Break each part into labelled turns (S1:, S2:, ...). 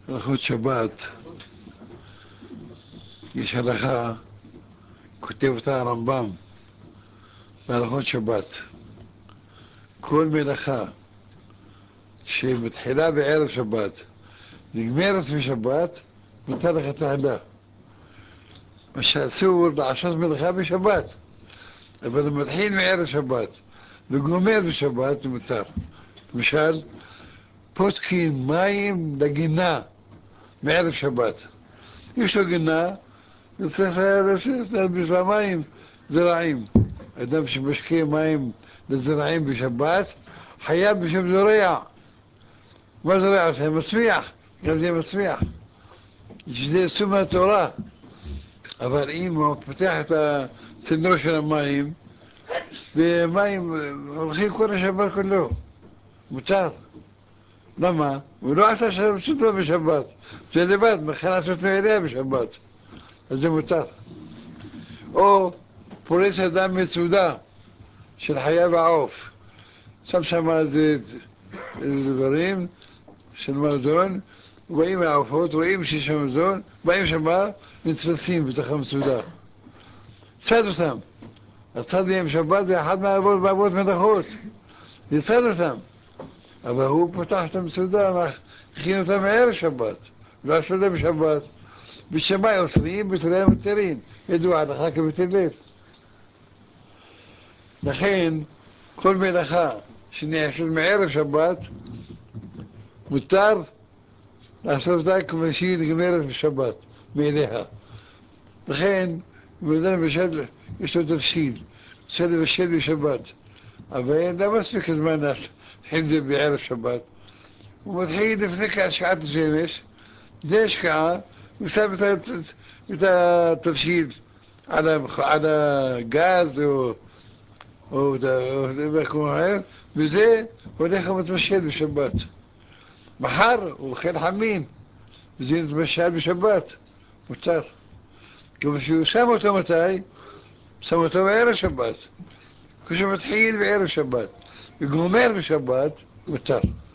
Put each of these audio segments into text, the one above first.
S1: הלכות שבת, יש הלכה, כותב אותה הרמב"ם בהלכות שבת. כל מלאכה שמתחילה בערב שבת, נגמרת בשבת, מותר לך תהילה. מה שאסור לעשות מלאכה בשבת, אבל הוא מתחיל מערב שבת וגומר בשבת, מותר. למשל, פותחים מים לגינה מערב שבת. יש לו גינה, וצריך בשביל המים זרעים. אדם שמשקיע מים לזרעים בשבת, חייב בשם זורע. מה זורע עושה? מסמיח, גם זה מסמיח. שזה אסור מהתורה. אבל אם הוא פותח את הצינור של המים, ומים הולכים כל השבת כולו, מותר. למה? הוא לא עשה סעודה בשבת, זה לבד, מכן לעשות מעליה בשבת, אז זה מותר. או פורץ אדם מסעודה של חיה ועוף, שם שם איזה דברים של מזון, ובאים העופות, רואים שיש שם מזון, באים שם, נתפסים בתוך המסעודה. צד אותם. אז צד בהם שבת זה אחד מהאבות מנחות. יצד אותם. אבל הוא פותח את המסעודה, הכין אותה מערב שבת, לא עשה אותה בשבת. בשמאי אוסרים, בתורה מתירים. ידוע לך כבתהלל. לכן, כל מלאכה שנעשית מערב שבת, מותר לעשות אותה כמו שהיא נגמרת בשבת, מאליה. לכן, בן בשל, יש לו תבשיל, צריך לבשל בשבת. אבל אין לה מספיק הזמן להתחיל את זה בערב שבת. הוא מתחיל לפני השקעת השמש, זה השקעה, הוא שם את התבשיל על הגז או במקום אחר, וזה הולך ומתבשל בשבת. מחר הוא אוכל חמין, וזה מתבשל בשבת, מותר. כמו שהוא שם אותו מתי? שם אותו בערב שבת. כשהוא מתחיל בערב שבת וגומר בשבת, מותר.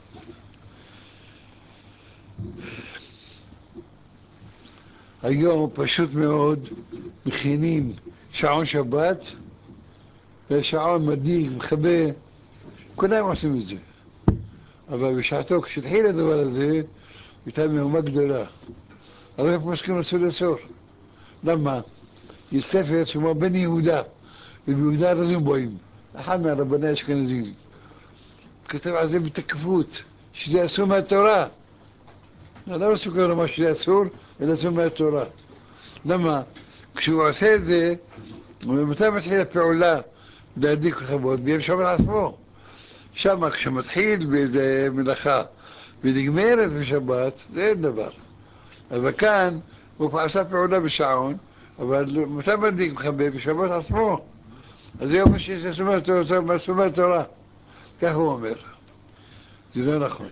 S1: היום פשוט מאוד מכינים שעון שבת ושעון מדליק, מכבה, כולם עושים את זה. אבל בשעתו כשהתחיל הדבר הזה, הייתה מהומה גדולה. הרב פוסקים רצו לאסור. למה? יש ספר שמו בן יהודה, וביהודה רוזנבוים, אחד מהרבני האשכנזים. כתב על זה בתקפות, שזה אסור מהתורה. לא מסוכן לומר שזה אסור, אלא אסור מהתורה. למה? כשהוא עושה את זה, ומתי מתחיל הפעולה להדליק לכבות? ביום שבת עצמו. שם כשמתחיל באיזה מלאכה ונגמרת בשבת, זה אין דבר. אבל כאן הוא עשה פעולה בשעון, אבל מתי מדליק מכבה? בשבת עצמו. אז זה אומר שיש אסור מהתורה. כך הוא אומר. זה לא נכון.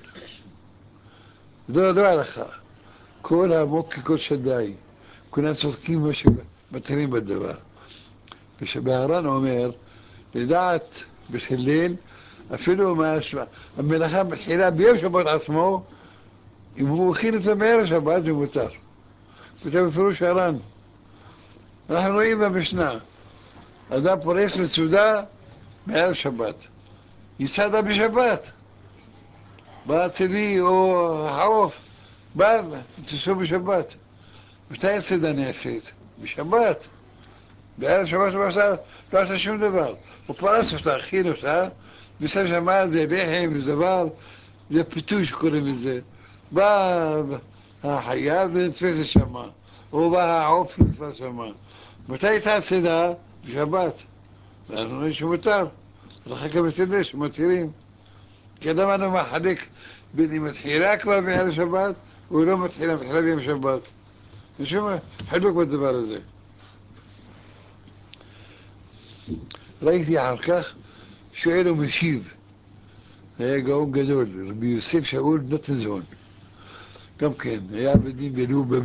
S1: לא הלכה. כל העמוק ככל שדי. כולם צודקים מה שמתחילים בדבר. ושבהר"ן אומר, לדעת בחלל, אפילו המלאכה מתחילה ביום שבת עצמו, אם הוא הכין את זה בערב שבת זה מותר. כותב בפירוש הר"ן. אנחנו רואים במשנה, אדם פורס מסעודה בערב שבת. יצא בשבת. בא צבי או העוף, בא ותשאו בשבת. מתי הסעודה נעשית? בשבת. בערב שבת לא עשה שום דבר. הוא פרס אותה, הכין אותה, ושם שמה זה לחם, זה דבר, זה פיתוי שקוראים לזה. בא החיה ונתפסת שמה, או בא העוף ונתפס שמה. מתי הייתה הסעודה? בשבת. ואנחנו רואים שמותר. לכן כבתהלל שמתירים. כי אדם אנו מחלק בין אם מתחילה כבר בערב שבת, או לא מתחילה ביום שבת. אין שום חילוק בדבר הזה. ראיתי אחר כך, שואל ומשיב, היה גאון גדול, רבי יוסף שאול נתנזון. גם כן, היה בדין בלוב,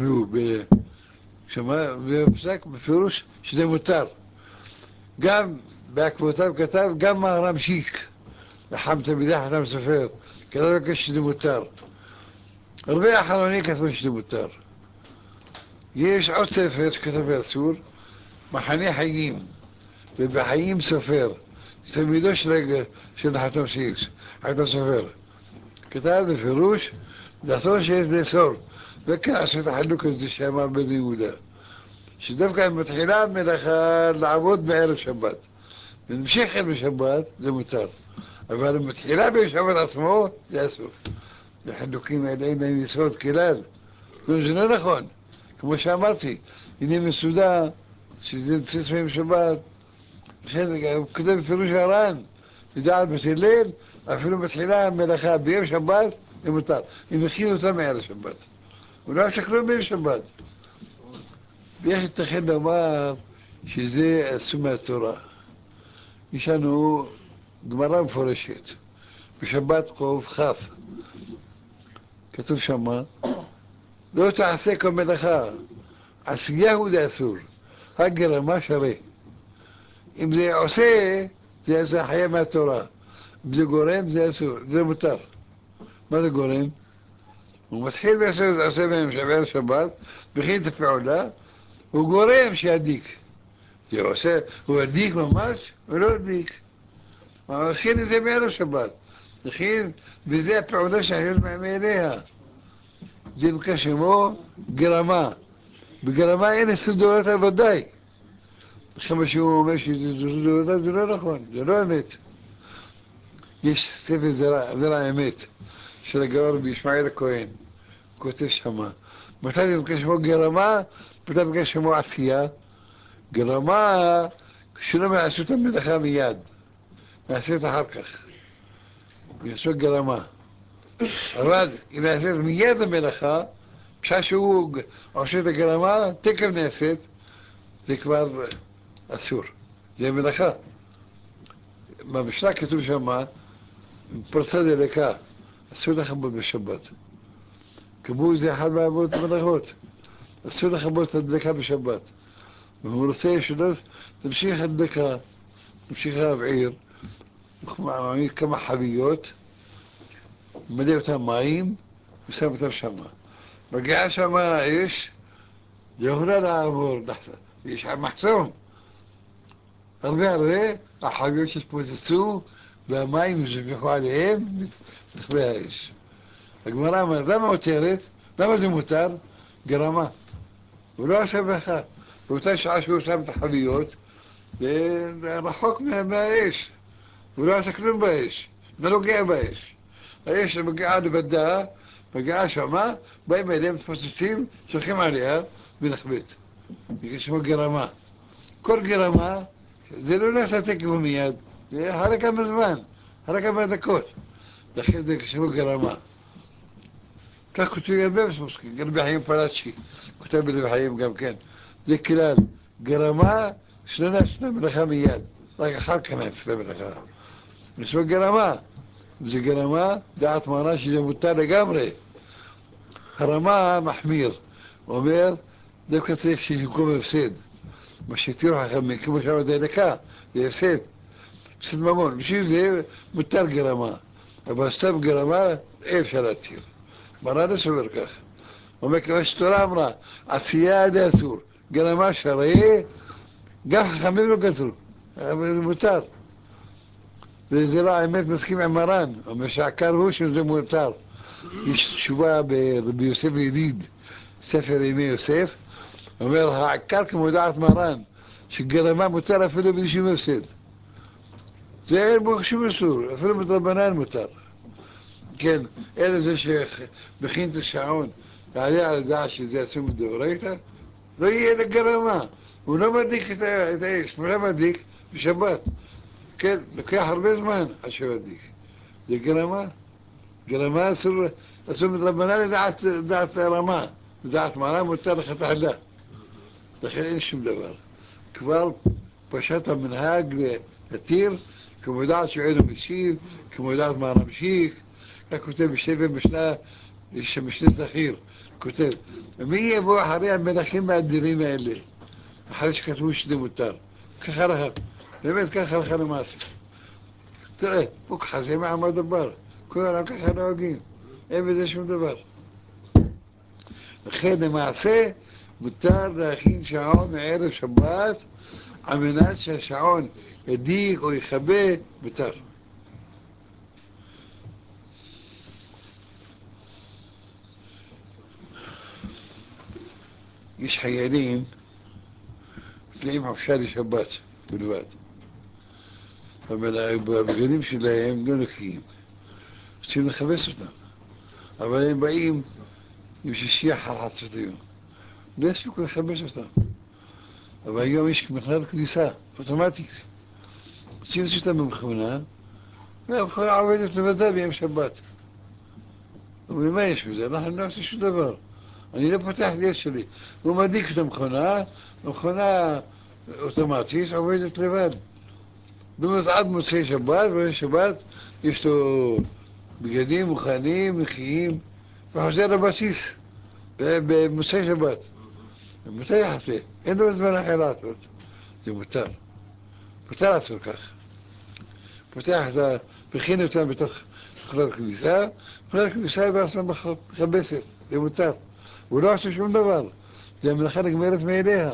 S1: ופסק בפירוש שזה מותר. גם בעקבותיו כתב, גם מהר"ם שיק, לחם תלמידי חכם סופר, כתב שזה מותר. הרבה אחרונים כתבו שזה מותר. יש עוד ספר שכתב באסור, מחנה חיים, ובחיים סופר, תלמידו של נחתום שיש, נחתום סופר. כתב בפירוש, דעתו שיש לאסור, וכך עשו את החלוק הזה שאמר בן יהודה, שדווקא מתחילה מלאכה לעבוד בערב שבת, ונמשכת בשבת, זה מותר, אבל מתחילה בשבת עצמו, זה אסור. החלוקים האלה אין להם יסוד כלל, זה לא נכון, כמו שאמרתי, הנה מסעודה, שזה בסיס מהם שבת, הוא כותב בפירוש הר"ן, לדעת בית הלל, אפילו מתחילה מלאכה ביום שבת, זה מותר. אם הכין אותה מערב שבת. הוא לא עשה כלום ביום שבת. ויש ייתכן לומר שזה עשו מהתורה. יש לנו גמרא מפורשת, בשבת קוף כ', כתוב שמה, לא תעשה כל מלאכה, עשיהו זה אסור, רק גרמה שווה. אם זה עושה, זה חיה מהתורה. אם זה גורם, זה אסור, זה מותר. מה זה גורם? הוא מתחיל ועושה בערב שבת, מכין את הפעולה, הוא גורם שידיק. זה עושה, הוא ידיק ממש, ולא ידיק. הוא מכין את זה בערב שבת. מכין, וזה הפעולה שאני מאליה. זה נקרא שמו גרמה. בגרמה אין סודורתה ודאי. כמה שהוא אומר שזה זה לא נכון, זה לא אמת. יש ספר זרע האמת של הגאור רבי ישמעאל הכהן, כותב שמה. מתי זה נקרא שמו גרמה, מתי זה נקרא שמו עשייה. גרמה, כשלא מעשו את המלאכה מיד, נעשית אחר כך. יעשו גרמה. אבל אם נעשית מיד המלאכה, בשעה שהוא עושה את הגרמה, תקף נעשית, זה כבר אסור. זה מלאכה. במשנה כתוב שמה, פרצה דלקה, אסור לכבות בשבת. כיבוי זה אחד מהעבודות המלאכות. אסור לכבות את הדלקה בשבת. והוא רוצה שלא תמשיך הדלקה, תמשיך להבעיר, מעמיד כמה חביות, מלא אותם מים, ושם אותם שמה. מגיעה שמה האש, לא יכולה לעבור, יש מחסום. הרבה, החביות שהתפוצצו, והמים שפכו עליהם, תכבה האש. הגמרא אומרת, למה מותרת? למה זה מותר? גרמה. הוא לא עשה ברכה. באותה שעה שהוא שם את החביות, רחוק מהאש. הוא לא עשה כלום באש. לא נוגע באש. האש מגיעה לבדה, מגיעה שמה, באים אליהם, מתפוצצים, שולחים עליה, ונחבט. זה שמו גרמה. כל גרמה, זה לא נעשה תקף מיד, זה אחרי כמה זמן, אחרי כמה דקות. לכן זה שמו גרמה. כך כותבים הרבה בפוסקים, גם רבי חיים פלאצ'י, כותב ברבי חיים גם כן. זה כלל, גרמה, שלא נעשתה מלאכה מיד, רק אחר כך נעשתה מלאכה. זה שמו גרמה. אם זה גרמה, דעת מרן שזה מותר לגמרי. הרמה מחמיר, הוא אומר, דווקא צריך שיקום הפסד. מה שהתירו חכמים, כמו שאמרת דלקה, זה הפסד, הפסד ממון. בשביל זה מותר גרמה, אבל סתם גרמה אי אפשר להתיר. מרן סובר כך. הוא אומר, כמו שתורה אמרה, עשייה זה אסור, גרמה שרעי, גם חכמים לא גזרו, אבל זה מותר. וזה לא האמת מסכים עם מרן, הוא אומר שהעיקר הוא שזה מותר. יש תשובה ברבי יוסף ידיד, ספר ימי יוסף, הוא אומר, העיקר כמו דעת מרן, שגרמה מותר אפילו בלי שום הפסד. זה אין בו שום אסור, אפילו מדרבנן מותר. כן, אלה זה שמכין את השעון, יעלה על הדעת שזה אסור מדאורייתא, לא יהיה לגרמה. הוא לא מדליק את האש, הוא לא מדליק בשבת. כן, לוקח הרבה זמן עד שמדליק. זה גרמה. גרמה אסור מדרבנן לדעת הרמה. לדעת מרן מותר לך תחלה. לכן אין שום דבר. כבר פשט המנהג להתיר, כמו דעת שעינו משיב, כמו דעת מה נמשיך, כך כותב בשבע משנה, משנה זכיר, כותב, ומי יבוא אחרי המלכים האדירים האלה, אחרי שכתבו שזה מותר, ככה לך, באמת ככה לך למעשה. תראה, הוא ככה זה מעמד דבר, כל העולם ככה נוהגים, אין בזה שום דבר. לכן למעשה מותר להכין שעון מערב שבת על מנת שהשעון ידיק או יכבה, מותר. יש חיילים לפניהם חופשה לשבת בלבד, אבל הבגדים שלהם לא נקיים, רוצים לכבס אותם, אבל הם באים עם שישי אחר חצות היום, לא יספיקו לכבס אותם. אבל היום יש מכונת כביסה אוטומטית, רוצים לעשות אותם במכונה, והמכונה עובדת לבדה ביום שבת. אבל מה יש בזה? אנחנו לא עושים שום דבר. אני לא פותח את היד שלי, הוא מדליק את המכונה, המכונה אוטומטית עובדת לבד. עד מוצאי שבת, ובשבת יש לו בגדים מוכנים, נקיים, וחוזר לבסיס במוצאי שבת. מותר יחסה, אין לו זמן אחר לעשות, זה מותר. מותר לעשות כך. פותח את ה... מכין אותם בתוך מכונת כביסה, מכונת כביסה היא בעצמה מכבסת, זה מותר. הוא לא עושה שום דבר, זה המלאכה נגמרת מאליה.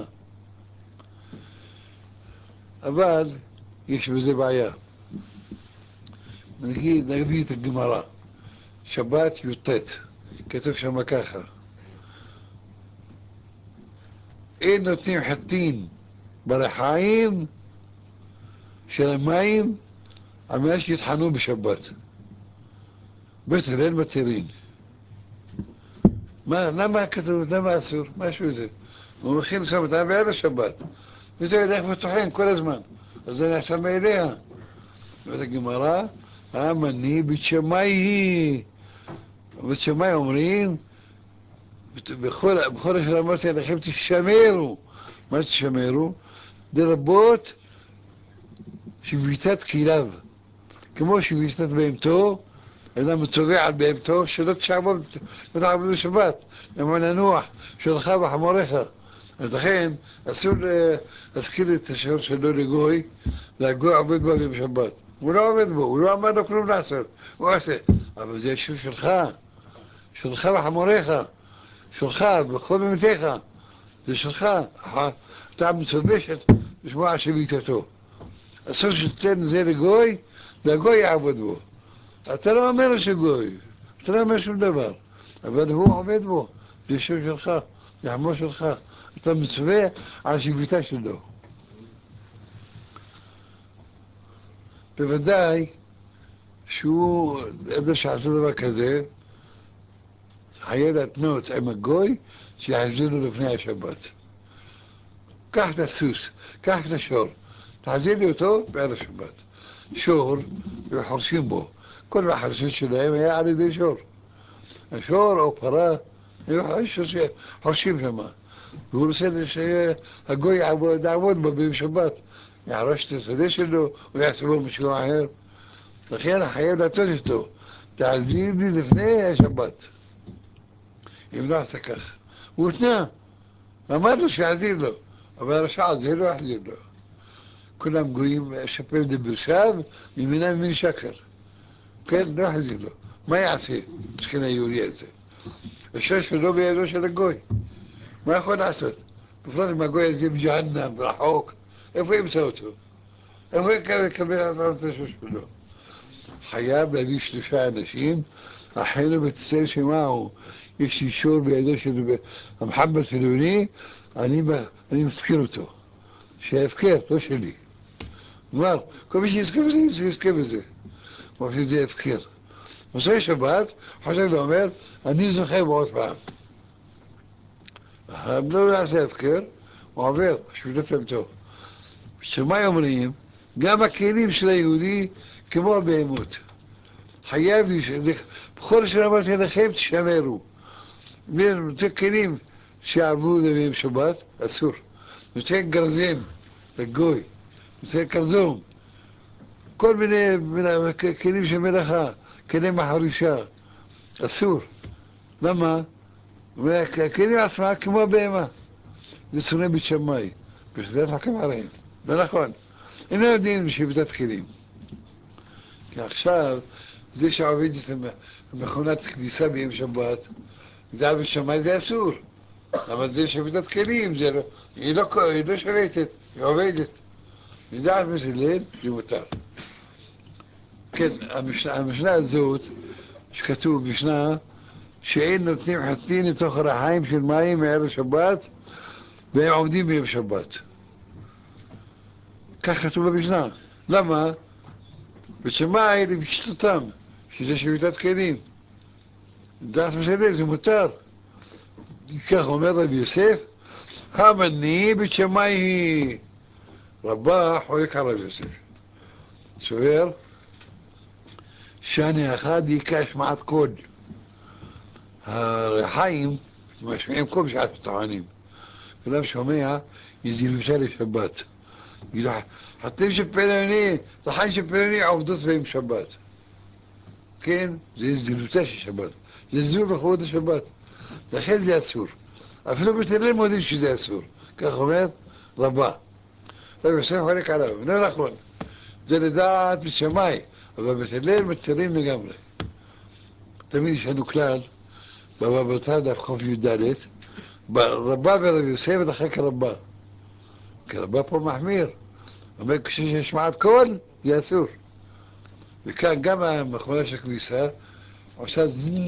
S1: אבל יש בזה בעיה. נגיד את הגמרא, שבת י"ט, כתוב שם ככה, אין נותנים חטין ברחיים של המים על מנת שיטחנו בשבת. בטל, אין מתירין. למה כתוב, למה אסור? משהו זה. הוא מכין שם אותה בערב שבת, וזה ילך וטוחן כל הזמן, אז זה נחשב מאליה. ואת הגמרא, המני בית שמאי היא. בית שמאי אומרים, בכל אשר אמרתי עליכם תשמרו. מה תשמרו? לרבות שביתת כליו. כמו שביתת בהמתו, אדם מצווה על בהמתו, שלא תעבוד בשבת, למה לנוח, שלך וחמוריך. אז לכן, אסור להזכיר את השעור שלו לגוי, והגוי עובד בו בשבת. הוא לא עובד בו, הוא לא אמר לו כלום לעשות, הוא עושה. אבל זה השעור שלך, שלך וחמוריך, שלך בכל במתיך, זה שלך. אתה מצווה לשמוע על שביתתו. אסור שתתן זה לגוי, והגוי יעבוד בו. אתה לא אומר לו שגוי, אתה לא אומר שום דבר, אבל הוא עובד בו, זה שם שלך, זה עמו שלך, אתה מצווה על שביתה שלו. בוודאי שהוא, אדם שעשה דבר כזה, חייב להתנות עם הגוי שיחזיר לו לפני השבת. קח את הסוס, קח את השור, תחזיר לי אותו בערב שבת. שור, וחורשים בו, כל החרשות שלהם היה על ידי שור. השור או פרה, חורשים שם. והוא רוצה שהגוי יעבוד בו בשבת, יערש את השדה שלו, הוא יעשה בו משהו אחר. לכן חייב לתת אותו, תעזיר לי לפני השבת. אם לא עשה כך. הוא התנה, אמר לו שיעזיר לו, אבל הרשע הזה לא יחזיר לו. כולם גויים, שפם דברשב, ממינם מן שקר. כן, לא יחזיר לו. מה יעשה? מסכן היהודי הזה. השור שלו בידו של הגוי. מה יכול לעשות? בפרט אם הגוי הזה בג'הנם, רחוק, איפה ימצא אותו? איפה יקבל את השור שלו? חייב להביא 3 אנשים, אחינו בצל שמעו, יש לי שור בידו של המחמד פילוני, אני מפקיר אותו. שיפקר, לא שלי. כלומר, כל מי שיזכה בזה, שיזכה בזה. כמו שזה הפקר. מוצאי שבת, חושב ואומר, אני זוכה בעוד פעם. לא יעשה הפקר, הוא עובר, שביתת עמתו. שמאי אומרים, גם הכלים של היהודי כמו הבהמות. חייב בכל אשר אמרתי לכם תשמרו. נותן כלים שיעברו ביום שבת, אסור. נותן גרזן לגוי, נותן קרדום, כל מיני כלים של מלאכה, כלי מחרישה, אסור. למה? והכלים עצמם כמו הבהמה. זה שונא בית שמאי, בשביל חכם עליהם. לא נכון. אינו יודעים בשביתת כלים. כי עכשיו, זה שעובד את מכונת כניסה ביום שבת, זה בשמאי זה אסור. אבל זה שביתת כלים, זה לא, היא לא שולטת, היא עובדת. מדעת בשביל זה מותר. כן, המשנה הזאת, שכתוב משנה, שאין נותנים חצין לתוך הרחיים של מים מערב שבת, והם עובדים ביום שבת. כך כתוב במשנה. למה? בשמאי לפשטותם, שזה שביתת כלים. דעת בשביל זה מותר. כך אומר רבי יוסף, המני בשמאי היא. רבה חולק על רבי יוסף. סובר, שאני אחד יקש מעט קוד. הרחיים משמיעים כל בשעת טוענים. כולם שומע, יזילושה לשבת. חתים של פלוני, רחיים של פלוני עובדות בהם שבת. כן, זה זילושה של שבת. זה זילות לכבוד השבת. לכן זה אסור. אפילו בתלים יודעים שזה אסור. כך אומר רבה. רבי יוסף חולק עליו, לא נכון. זה לדעת בשמאי, אבל בתלים מתירים לגמרי. תמיד יש לנו כלל, בבא בתרא דף קי"ד, רבה ורבי יוסף דחק רבה. כי רבה פה מחמיר. אומר כשיש מעט קול, זה אסור. וכאן גם המכונה של הכביסה עושה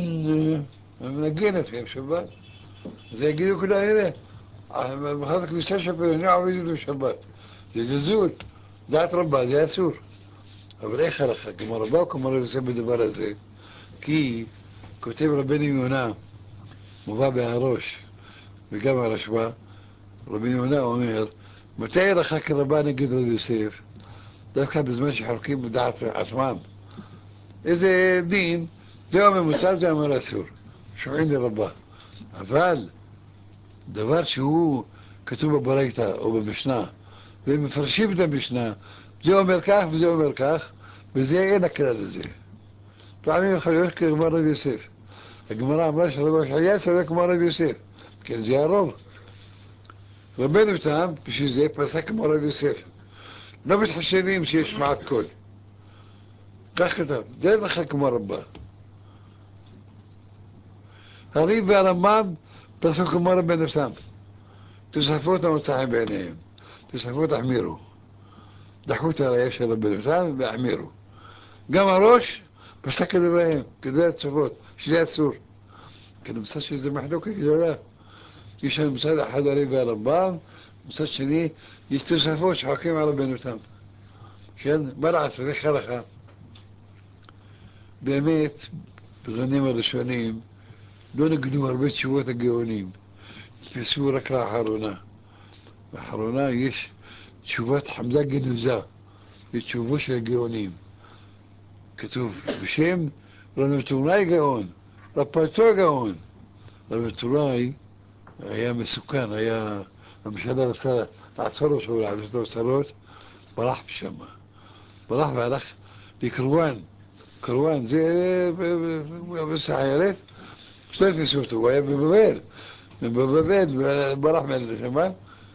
S1: מנגנת בהם שבת. אז יגידו כולם, הנה, מכונת הכביסה של פלוני עובדת בשבת. זה זלזול. דעת רבה, זה אסור. אבל איך הלכה? כמו רבה או כמו רבי יוסף בדבר הזה? כי כותב רבנו יונה, מובא בהראש, וגם הרשב"א, רבי יונה אומר, מתי רחק רבה נגד רבי יוסף? דווקא בזמן שחולקים בדעת עצמם. איזה דין, זה אומר מותר, זה אומר אסור. שומעים לרבה. אבל דבר שהוא כתוב בברייתא או במשנה, והם מפרשים את המשנה, זה אומר כך וזה אומר כך, וזה אין הכלל הזה. פעמים יכול להיות כמו רבי יוסף. הגמרא אמרה שרבי יחיא צודק כמו רבי יוסף. כן, זה הרוב. רבנו תם, בשביל זה פסק כמו רבי יוסף. לא מתחשבים שיש מעט קול. כך כתב, זה לך כמו רבה. הרי"ף והרמב"ם פסקו כמו רבנו תם. תוספות המוצאים בעיניהם. תוספות החמירו. דחו את הראייה של רבנו תם והחמירו. גם הראש פסק כדבריהם, כדברי התוספות, שזה אסור. כי נמצא שזה מחלוקת גדולה. יש לנו מצד אחד הרי"ף והרמב"ם, מצד שני יש תוספות שחוקים על רבנו תם. כן, מה לעשות, איך הלכה? באמת, בזמנים הראשונים לא נגנו הרבה תשובות הגאונים, תפסו רק לאחרונה. לאחרונה יש תשובת חמדה גנוזה, יש תשובו של הגאונים. כתוב בשם רבי טוראי גאון, רפאתו גאון. רבי טוראי היה מסוכן, הממשלה רצה לעצור אותו, לעשות לו צרות, ברח משם. ברח והלך לקרואן. קרואן זה בסיירת, שלא תפסו אותו, הוא היה בבבל. בבבל, ברח מהשמה,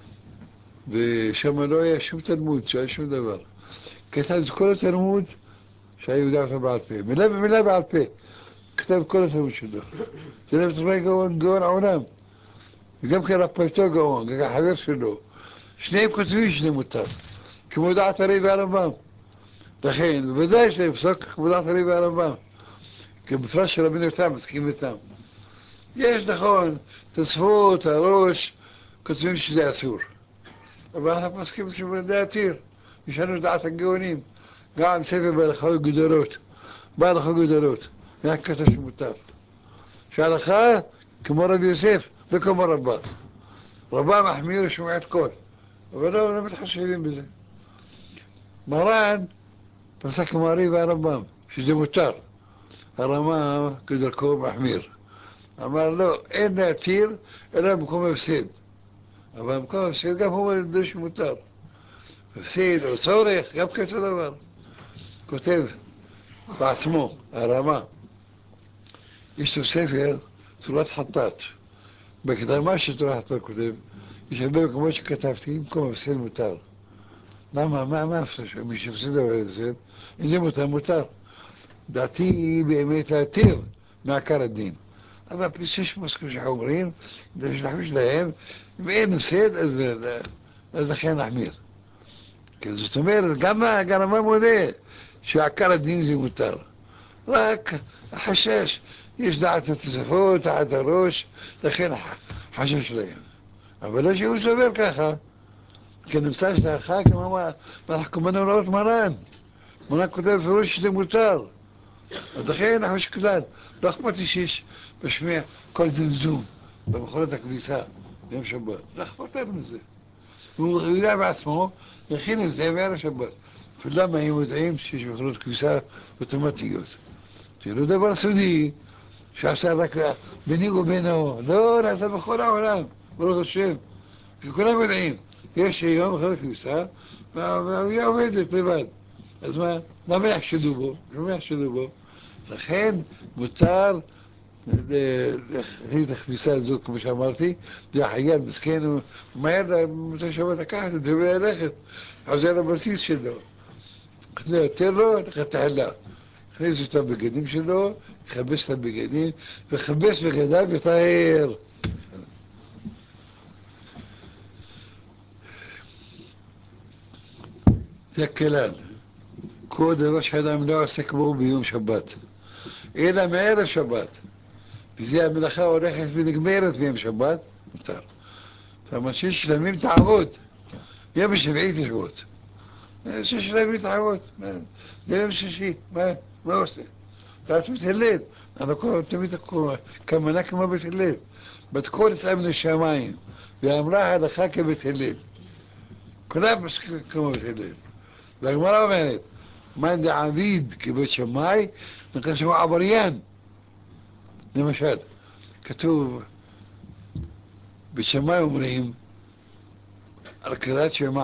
S1: ושם לא היה שום תלמוד, לא היה שום דבר. כתב את כל התלמוד שהיה יודע אותו בעל פה, מילה במילה בעל פה. כתב את כל התלמוד שלו. זה רבי טוראי גאון, גאון העולם. וגם כן רפאתו גאון, גם החבר שלו. שניהם כותבים שזה מותר, כמו דעת הרי"ף והרמב"ם. לכן, בוודאי שלפסוק כמו דעת הרי"ף והרמב"ם. כי בפרש של רבנו תם, מסכים איתם. יש נכון, תוספות, הראש, כותבים שזה אסור. אבל אנחנו מסכים שזה להתיר. יש לנו דעת הגאונים. גם ספר בהלכות גדולות. בהלכות גדולות. רק כתב שמותר. שההלכה כמו רבי יוסף וכמו רבה. רבה מחמיר ושומע את כל. אבל לא מתחשבים בזה. מרן פסק כמו הרי"ף והרמב"ם, שזה מותר. הרמ"א כדרכו מחמיר. אמר לא, אין להתיר אלא במקום הפסד. אבל במקום הפסד גם הוא אומר שמותר. הפסד או צורך, גם כזה דבר. כותב בעצמו, הרמ"א, יש לו ספר, צורת חטאת. בהקדמה של צורת חטאת כותב, יש הרבה מקומות שכתבתי, במקום הפסד מותר. למה? מה הפסד? מי שהפסד אבל הפסד, אם זה מותר, מותר. דעתי היא באמת להתיר מעקר הדין. אבל יש מוסקים שאומרים, להשתמש להם, ואין הפסד, אז לכן נחמיר. כי זאת אומרת, גם הרמב"ם מודה שעקר הדין זה מותר. רק החשש, יש דעת התוספות, דעת הראש, לכן חשש להם. אבל לא שהוא סובר ככה, כי נמצא שלאחר כמו אנחנו כמובן אומרות מרן. מרן כותב בפירוש שזה מותר. אז לכן אנחנו שכלל, לא אכפת לי שיש בשמיע כל זמזום במכונת הכביסה ביום שבת, לא אכפת לנו מזה. הוא יודע בעצמו, יכין את זה בערב שבת. כולם היו יודעים שיש מכונות כביסה אוטומטיות. זה לא דבר סודי, שעשה רק ביני ובינו, לא, נעשה בכל העולם, ברוך השם. כי כולם יודעים, יש היום מכונת כביסה, והיא עובדת לבד. אז מה, למה יחשדו בו? למה יחשדו בו? לכן מותר להכין את הכביסה הזאת, כמו שאמרתי, זה החייל מסכן, הוא מהר למוצאי שבת לקחת את זה וללכת, חוזר לבסיס שלו. זה יותר לו, לכתחילה. הכניס את הבגדים שלו, יכבס את הבגדים, וכבס בגדיו יטהר. זה כלל. כל דבר שאדם לא עוסק בו ביום שבת, אלא מערב שבת. וזה המלאכה הולכת ונגמרת ביום שבת, מותר. זאת אומרת שיש שלמים תעבוד, יום השביעי תשבות. שיש שלמים תעבוד, זה יום שישי, מה עושה? ואת מתהלל, אנחנו תמיד כמנה כמו בית הלל. בתקון יצאה מן השמיים, ואמרה הלכה כבית הלל. כולם כמו בית הלל. והגמרא אומרת, מאן דעביד כבית שמאי, נקרא שמו עבריין. למשל, כתוב, בשמאי אומרים, על קריאת שמע,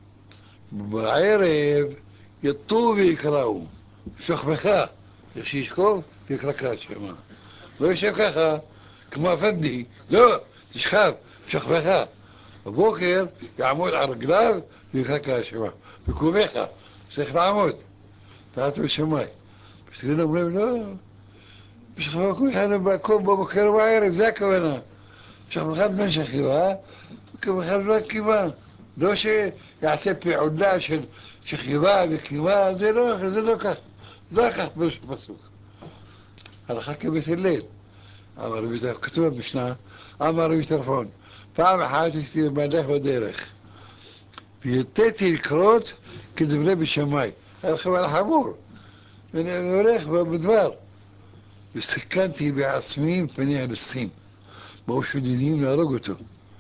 S1: בערב יטו ויקראו, שוכבך, שישכוב ויקרא קריאת שמע. לא יושב ככה, כמו אפנדי, לא, תשכב, שוכבך. בבוקר יעמוד על רגליו ויקרא קריאת שמע. בקומך, צריך לעמוד, תעת בשמאי. בסגנון אומרים, לא, בשכבך בקום בבוקר ובערב, זה הכוונה. שוכבך בן שכיבה, וכבך בן קיבה. לא שיעשה פעולה של שכיבה וקיבה, זה לא כך. לא כך בפסוק. הלכה כבית הלל. כתוב במשנה, אמר רבי טרפון, פעם אחת הייתי במהלך בדרך, ויתתי לקרות כדברי בשמאי. הלכם על החמור, ואני הולך במדבר, וסיכנתי בעצמי מפני הלסטים. באו שודדים להרוג אותו.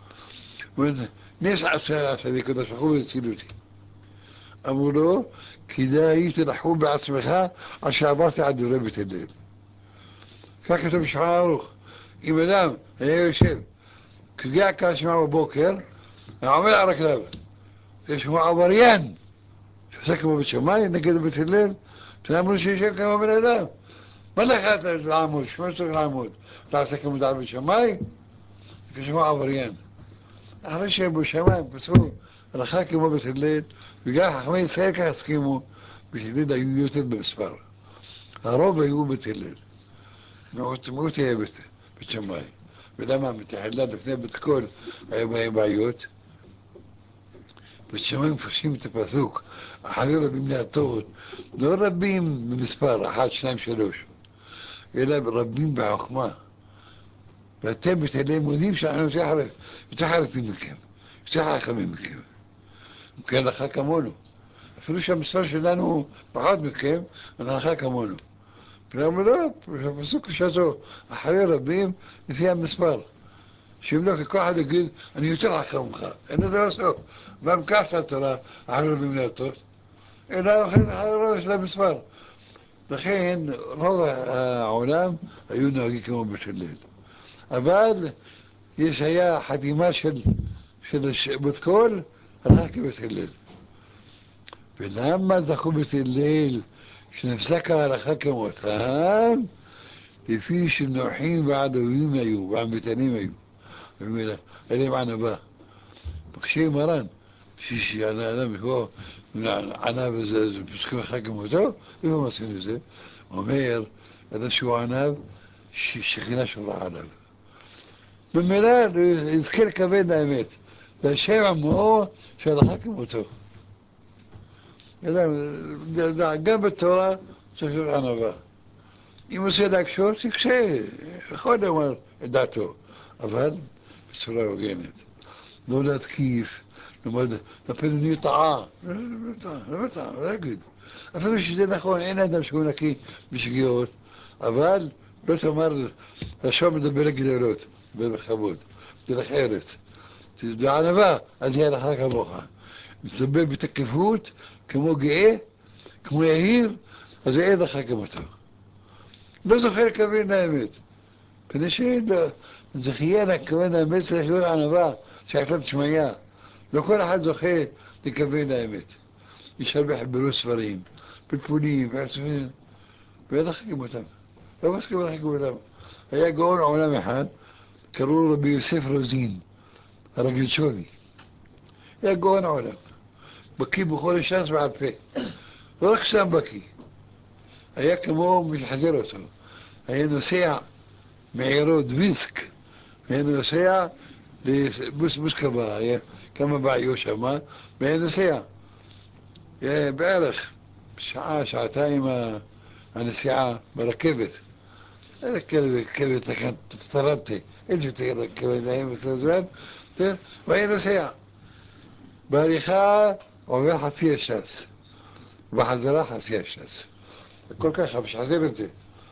S1: נס עשה לי הקדוש ברוך הוא והציל אותי. אמרו לו, כדאי תלחום בעצמך עד שעברת על דברי בית הלל. כך כתוב בשולחן ערוך. אם אדם היה יושב, קריאה קריאת שמע בבוקר, ועומד על רגליו, יש כמו עבריין, שעושה כמו בית שמאי נגד בית הלל, אמרו שישב כמו בן אדם. מה לך לעמוד? שמה צריך לעמוד? אתה עושה כמו דעת בית שמאי? כשמו עבריין. אחרי שהם בשמיים פסקו הלכה כמו בית הלל, וגם חכמי ישראל כך הסכימו, בית הלל היו יותר במספר. הרוב היו בית הלל. מיעוט היה בית שמאי. ולמה? בית הלל לפני בית קול היו בהם בעיות. בית שמאי מפרשים את הפסוק, אחרי רבים להטות, לא רבים במספר, 1, 2, 3, אלא רבים בחוכמה. ואתם בית הלל מודים שאנחנו יותר חרפים מכם, יותר חכמים מכם. מכן לך כמונו. אפילו שהמספר שלנו פחות מכם, אנחנו כמונו. כלומר לא, הפסוק בשעתו, אחרי רבים לפי המספר. שאם לא, כל אחד יגיד, אני יותר חכם ממך, אין לזה לעשות. גם כך את התורה, אחרי רבים להטות, אלא אחרי רוב של המספר. לכן רוב העולם היו נוהגים כמו בית הלל. אבל היה חתימה של בת קול, הלכה כבית הלל. ולמה זכו בית הלל שנפסק ההלכה כמותם? לפי שנוחים וענבים היו, וענוותנים היו. ומילא, אלה עם ענבה. מקשיב מרן, שאדם כמו ענב וזה פסקו לך כמותו, איפה מסכים לזה? אומר, אדם שהוא ענב, שכינה שומרה עליו. ממילא יזכה לכוון לאמת. והשם עמו שהלכה כמותו. גם בתורה צריך להיות ענווה. אם הוא רוצה להקשות, יקשה, יכול לומר את דעתו, אבל בצורה הוגנת. לא להתקיף, אפילו נהיה טעה, לא טעה, לא להגיד. אפילו שזה נכון, אין אדם שהוא נקי בשגיאות, אבל לא תאמר, השם מדבר לגדולות, בכבוד, דרך ארץ. בענווה, אז יהיה לך כמוך. מדבר בתקיפות, כמו גאה, כמו יהיר, אז אין לך כמותו. לא זוכר לכוון לאמת. כדי שזכייה לכוון לאמת צריך להיות ענווה, שעתת שמיה. לא כל אחד זוכה לכוון לאמת. יש הרבה חיברו ספרים, פלפולים, ועצבים, ואין לך כמותם. לא מסכים לך כמותם. היה גאון עולם אחד, קראו לו רבי יוסף רוזין, הרגלצ'וני. היה גאון עולם. בקיא בכל הש"ס בעל פה. לא רק סתם בקיא. היה כמו מלחזר אותו. היה נוסע מעירו דווינסק, והיה נוסע לבוסקבה, היה כמה בעיות שמה, והיה נוסע. בערך שעה, שעתיים הנסיעה ברכבת. איזה כלבת תרמתי, איזה כלבת להם את הזמן, והיה נוסע. בהליכה עובר חצי הש"ס, בחזרה חצי הש"ס. כל ככה, משחזר את זה.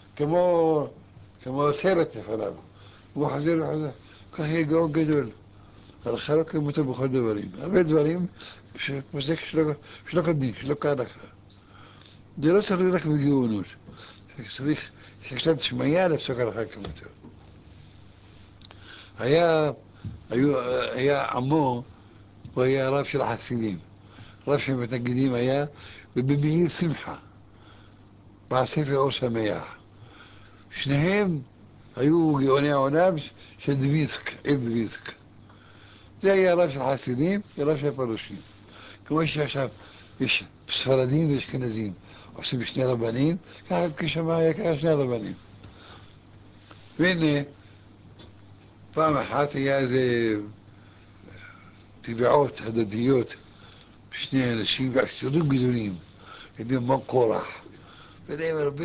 S1: כמו סרט לפניו. הוא חזר וחזר. כך יהיה גאון גדול. הלכה לא כמותו בכל דברים. הרבה דברים שפוסק שלא כדין, שלא כהלכה. זה לא צריך רק בגאונות. צריך שקצת שמיה לפסוק הלכה כמותו. היה עמו, הוא היה רב של החסידים. רב של מתנגדים היה, ובמאיר שמחה. בעל ספר אור שמח. שניהם היו גאוני העולם של דווינסק, עיר דווינסק. זה היה רב של חסידים ורב של פרושים. כמו שעכשיו יש ספרדים ואשכנזים, עושים שני רבנים, ככה כשמה היה ככה שני רבנים. והנה, פעם אחת היה איזה טבעות הדדיות, שני אנשים ועשירים גדולים, יודעים מה קורח. והם הרבה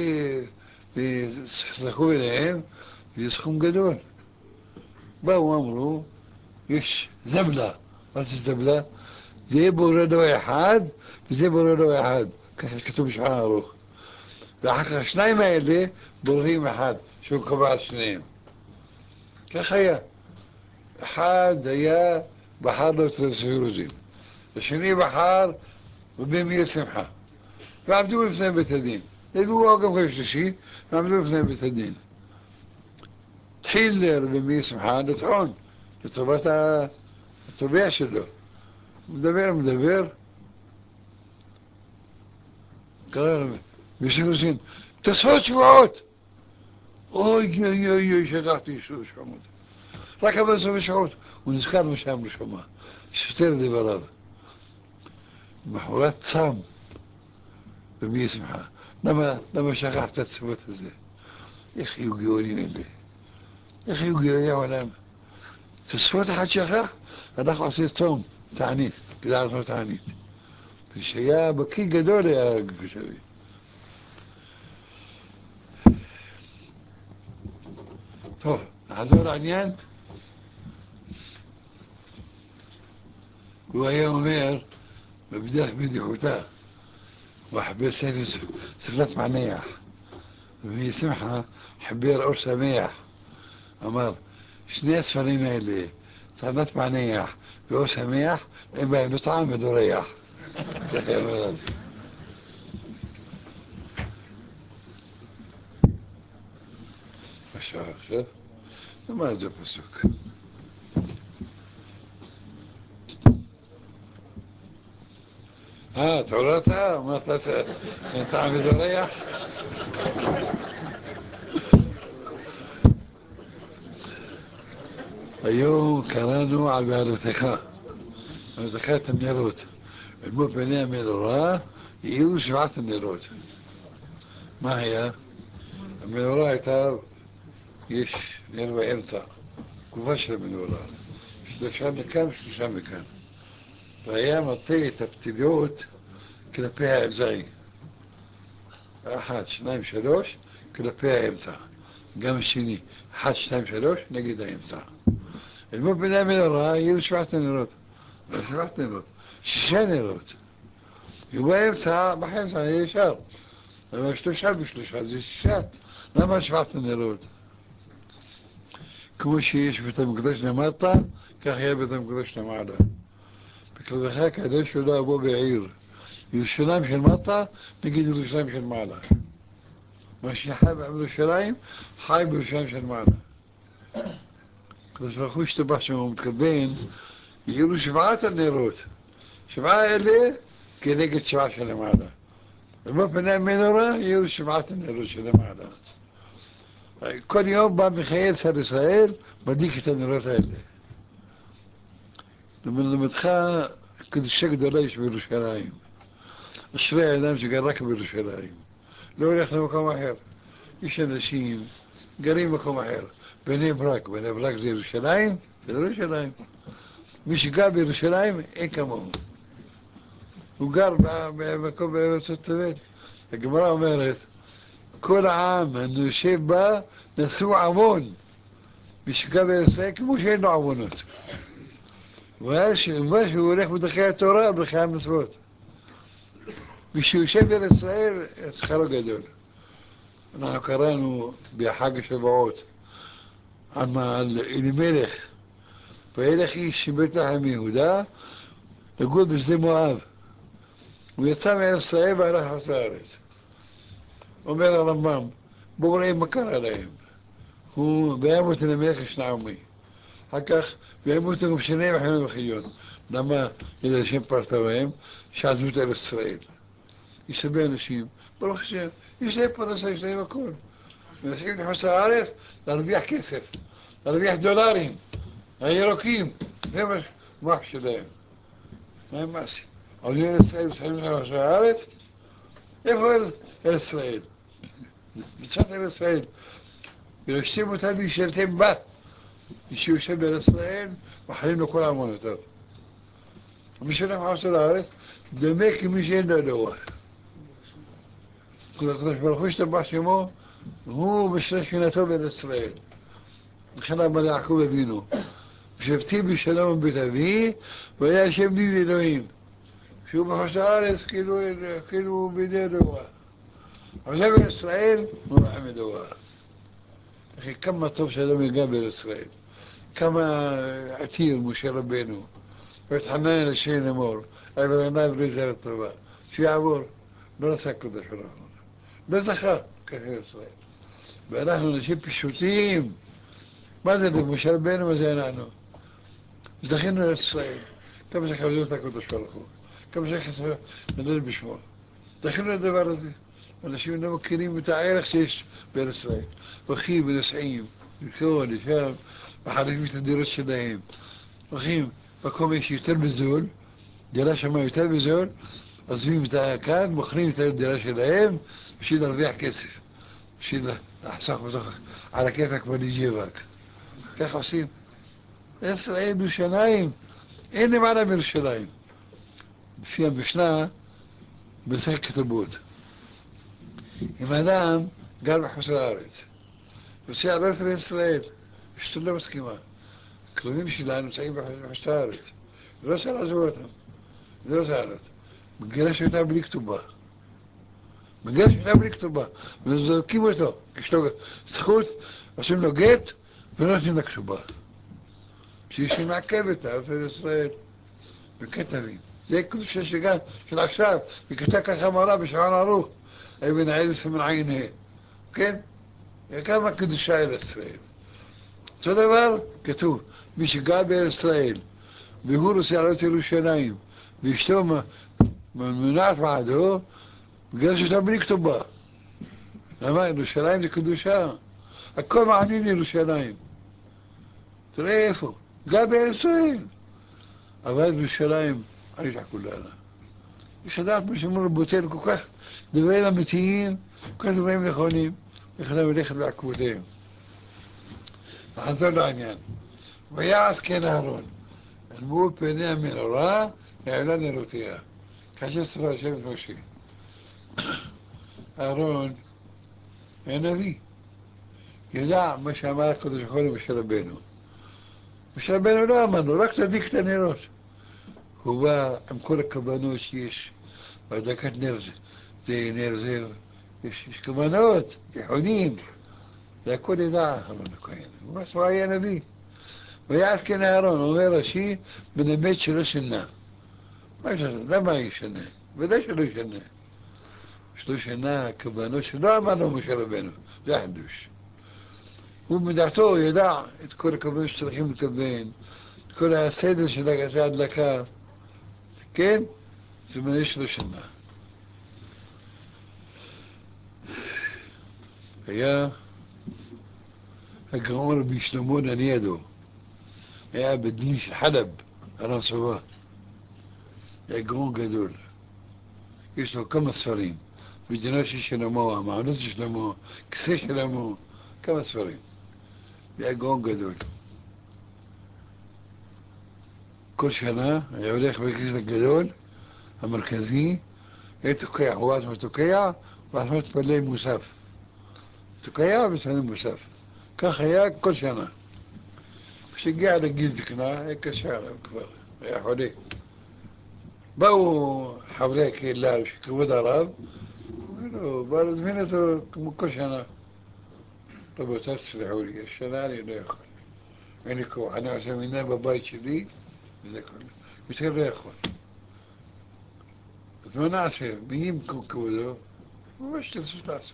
S1: סכסכו ביניהם, וזה סכום גדול. באו אמרו, יש זבלה. מה זה זבלה? זה יהיה בורדו אחד, וזה יהיה בורדו אחד. ככה כתוב בשולחן ערוך. ואחר כך השניים האלה בוררים אחד, שהוא קבע שניהם. כך היה. אחד היה, בחר לו את רזים. השני בחר רבי מאיר שמחה. ועמדו לפני בית הדין. הביאו גם חודש שלישי, ועמדו לפני בית הדין. התחיל רבי מאיר שמחה לטעון, לטובת התובע שלו. מדבר, קרא רבי רוזין, תעשו שבועות! אוי, אוי, אוי, אוי, שכחתי שוב שמות. רק אבל סוף השעות, הוא נזכר מה שאמרו שמה, שסותר דבריו. מחרת צם, ומי שמחה. למה שכחת את הצוות הזה? איך יהיו גאונים אלה? איך יהיו גאוני העולם? תוספות אחד שכח, אנחנו עושים צום, תענית, כדי לעשות תענית. כשהיה בקיא גדול היה גשבי. טוב, נחזור לעניין. הוא היה אומר, בבדרך בדיחותה, הוא חיבר ספרת מענח. ומשמחה חיבר אור שמח. אמר, שני הספרים האלה, ספרת מענח ואור שמח, הם בהם בטעם ודורח. ככה אמרת. עכשיו, למה זה פסוק? התעוררת? אמרת טעם ודורח? היום קראנו על בעלותך, בעלותך את הנרות. אלמו פני המנורה, יהיו 7 נרות. מה היה? המנורה הייתה יש נר באמצע, תקופה של המנורה. 3 מכאן ו3 מכאן. והיה מטה את הפתיליות כלפי האמצעי. 1, 2, 3, כלפי האמצע. גם השני, 1, 2, 3, נגד האמצע. אלמות בני המנורה יהיו 7 נרות. 7 נרות. 6 נרות. ובאמצע, באמצע ישר. אבל 3 ב3, זה 6. למה 7 נרות? כמו שיש בית המקדש למטה, כך יהיה בית המקדש למעלה. בקרבך הקדוש הוא לא יבוא בעיר. ירושלים של מטה נגיד ירושלים של מעלה. מה שחי בירושלים, חי בירושלים של מעלה. הקדוש ברוך הוא השתבח שם, הוא מתכוון, יהיו 7 הנרות. 7 אלה כנגד 7 של המעלה. ובפני המנורה יהיו 7 הנרות של המעלה. כל יום בא מיכאל שר ישראל, מדליק את הנרות האלה. למדך קדושה גדולה יש בירושלים. אשרי האדם שגר רק בירושלים. לא הולך למקום אחר. יש אנשים גרים במקום אחר. בני ברק זה ירושלים? זה לא ירושלים. מי שגר בירושלים אין כמוהו. הוא גר במקום בארצות תבל. הגמרא אומרת, כל העם הנושב בה נשאו עוון. מי שגר בישראל כמו שאין לו עוונות. ומה שהוא הולך בדרכי התורה, בדרכי המצוות. מי שיושב בארץ ישראל, שכרו גדול. אנחנו קראנו בחג השבועות על אלימלך, וילך איש מבית לחם יהודה לגור בשדה מואב. הוא יצא מארץ ישראל והלך לחוץ לארץ. אומר הרמב"ם, בואו נראה מה קרה להם. הוא וימות אלימלך ישנעמי. אחר כך וימות גם שניהם החיינו בחיון. למה? אלא השם פרטה בהם, שעזבו את ארץ ישראל. יש הרבה אנשים, ברוך השם, יש להם פרנסה, יש להם הכל. מנסים לחוץ לארץ, להרוויח כסף, להרוויח דולרים, הירוקים, זה מה שלהם. מה הם מעשים? אבל ארץ ישראל מסיימים לחוץ לארץ, איפה ארץ ישראל? מצוות ארץ ישראל. ולשתם אותה וישלתם בה. מי שיושב בארץ ישראל, מחלים לו כל עוונותיו. מי שהולך לחוץ לארץ, דומה כמי שאין לו אלוה. הקדוש ברוך הוא השתבח שמו, הוא משרה שכינתו בארץ ישראל. לכן אמר ליעקב אבינו, שבתי בשלום בבית אבי, והיה השם לי לאלוהים. שהוא בחוץ לארץ, כאילו הוא בידי אלוה. אבל זה בארץ ישראל, הוא רחם אלוה. אחי, כמה טוב שאדם יגע בארץ ישראל. כמה עתיר משה רבנו, והתחנן אל השם לאמור, אבל עיניו לא יזהר טובה. שיעבור, לא רצה הקדוש ברוך הוא. לא זכה, ככה ישראל. ואנחנו אנשים פשוטים. מה זה משה רבנו, מה זה אנחנו? זכינו לישראל. כמה שכבדו את הקדוש ברוך הוא. כמה שחסר נדל בשמו. זכינו לדבר הזה. אנשים לא מכירים את הערך שיש בארץ ישראל. הולכים ונוסעים, לכל, לשם, מחליפים את הדירות שלהם. הולכים, מקום יש יותר בזול, דירה שמה יותר בזול, עוזבים את כאן, מוכרים את הדירה שלהם בשביל להרוויח כסף. בשביל לחסוך בתוך, על הכיפק ולג'יבק. כך עושים. ישראל ירושלים, אין למעלה מירושלים. לפי המשנה, במסכת כתובות. אם אדם גר בחוץ לארץ, רוצה לעלות לישראל, אשתו לא מסכימה. הקרובים שלה נמצאים בחוץ לארץ. היא לא רוצה לעזוב אותם. זה לא רוצה לעלות. מגרש אותה בלי כתובה. מגרש אותה בלי כתובה. וזורקים אותו. יש לו זכות, עושים לו גט, ולא נותנים לה כתובה. שהיא מעכבת לעלות לישראל. בכתבים. זה קדושה של עכשיו. וכתב ככה מראה בשעון ערוך. אבן עזס מן עין ה'. כן? כמה קדושה אל ישראל. אותו דבר כתוב, מי שגר בארץ ישראל, והוא רוצה לעלות ירושלים, ואשתו מונעת בעדו, מגרש אותה בלי כתובה. למה? ירושלים זה קדושה. הכל מעניין ירושלים. תראה איפה, גר בארץ ישראל. אבל ירושלים, אני שחקו לאללה. יש לדעת מה שאומר רבותינו, כל כך דברים אמיתיים, כל כך דברים נכונים, איך אדם הולכת בעקבותיהם. נחזור לעניין. ויעש כן אהרון, ענבו פני המנורה, העלה נרותיה. כאשר צבא השם את משה. אהרון היה נביא, ידע מה שאמר הקדוש ברוך הוא למשה רבנו. משה רבנו לא אמר לו, רק תדליק את הנרות. הוא בא עם כל הכוונות שיש, בהדלקת נר זה נר זה, יש כוונות, ייחודים, זה הכל ידע אהרון הכהן, הוא היה נביא. ויעש כן אהרון, אומר רש"י, מלמד שלא שינה. מה ישנה? למה ישנה? ודאי שלא ישנה. שלא שינה כוונות שלא אמר לו משה רבנו, זה החידוש. הוא מדעתו ידע את כל הכוונות שצריכים לכוון, את כל הסדר של ההדלקה, כן? זה מלא שלא שינה. היה הגאון רבי שלמה נניאדו, היה בדין של חלב, הרב סובה. היה גאון גדול. יש לו כמה ספרים. מדינה של שלמה, המעלות של שלמה, כיסא שלמה, כמה ספרים. היה גאון גדול. כל שנה היה הולך בכנסת הגדול, המרכזי, היה תוקע, הוא עצמו תוקע, הוא עצמו מתפלל מוסף. תוקע ומתפלל מוסף. כך היה כל שנה. כשהגיע לגיל זקנה, היה קשה עליו כבר, היה חולה. באו חברי הקהילה שכבוד הרב, אמרו, בוא להזמין אותו כמו כל שנה. רבותיי, תסלחו לי, השנה אני לא יכול. אין לי כוח, אני עושה מנהל בבית שלי, וזה כל. יותר לא יכול. אז מה נעשה? מי ימכור כבודו? הוא ממש תרצות לעשות.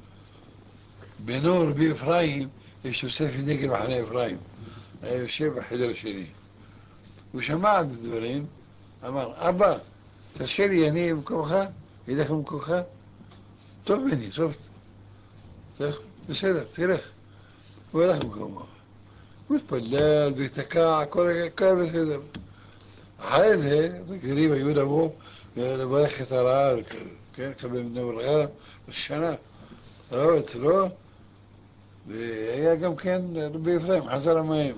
S1: בינו רבי אפרים, יש יוסף נגד מחנה אפרים. היה יושב בחדר שני. הוא שמע את הדברים, אמר, אבא, תרשה לי, אני במקומך, ילך במקומך? טוב ממני, טוב, בסדר, תלך. הוא הלך במקומו. הוא התפלל והתקע, הכל בסדר. אחרי זה, רגילים היו לבוא לברך את הרעל, כן, לקבל ממנו ברכה, בשנה. לא, אצלו, והיה גם כן רבי אפרים, חזר המים.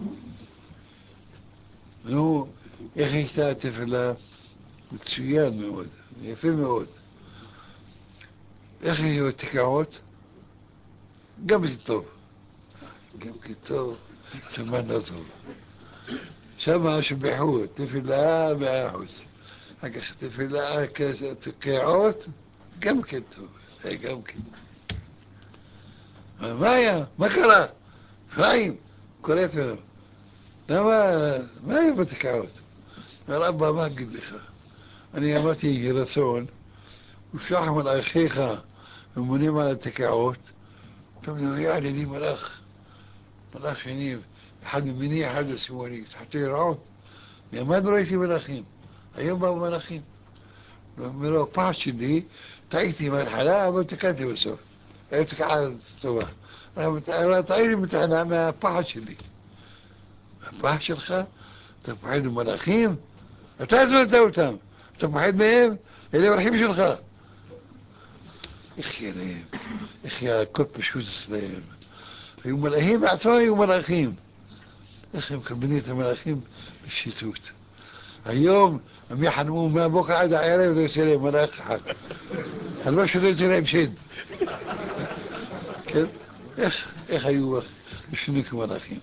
S1: נו, איך הייתה התפילה? מצוין מאוד, יפה מאוד. איך היו התקעות? גם זה טוב. גם כן טוב, סימן לא טוב. שם שבחו, תפילה 100%. אחר כך תפילה תקיעות, גם כן טוב, גם כן. אבל מה היה? מה קרה? אפרים, קוראת ממנו. מה היה בתקיעות? אומר, אבא, מה אגיד לך? אני אמרתי, יהי רצון, ושלח מלאכיך ממונים על התקיעות. טוב, היה על ידי מלאך שני, אחד מימיני, אחד לשמאלי. התחלתי לראות, מימד ראיתי מלאכים, היום באו מלאכים. אומר לו, הפחד שלי, טעיתי מההתחלה, אבל תקנתי בסוף. היה תקעה טובה. אבל טעיתי מתחלה מהפחד שלי. הפחד שלך? אתה מפחד ממלאכים? אתה הזמנת אותם. אתה מפחד מהם? אלה מלאכים שלך. איך יראים, איך הכל פשוט אצלם. היו מלאכים בעצמם, היו מלאכים. איך הם מקבלים את המלאכים בפשיטות. היום הם יחלמו מהבוקר עד הערב ולא יוצא להם מלאך אחד. הלוואי שלא יוצא להם שד. כן? איך היו משונים כמלאכים.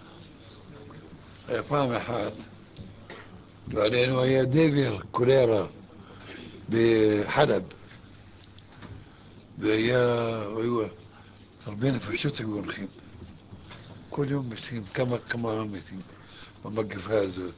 S1: היה פעם אחת, ועלינו היה דבר קולרה בחלב, והיו הרבה נפשות היו הולכים. כל יום מתים, כמה מתים במגפה הזאת.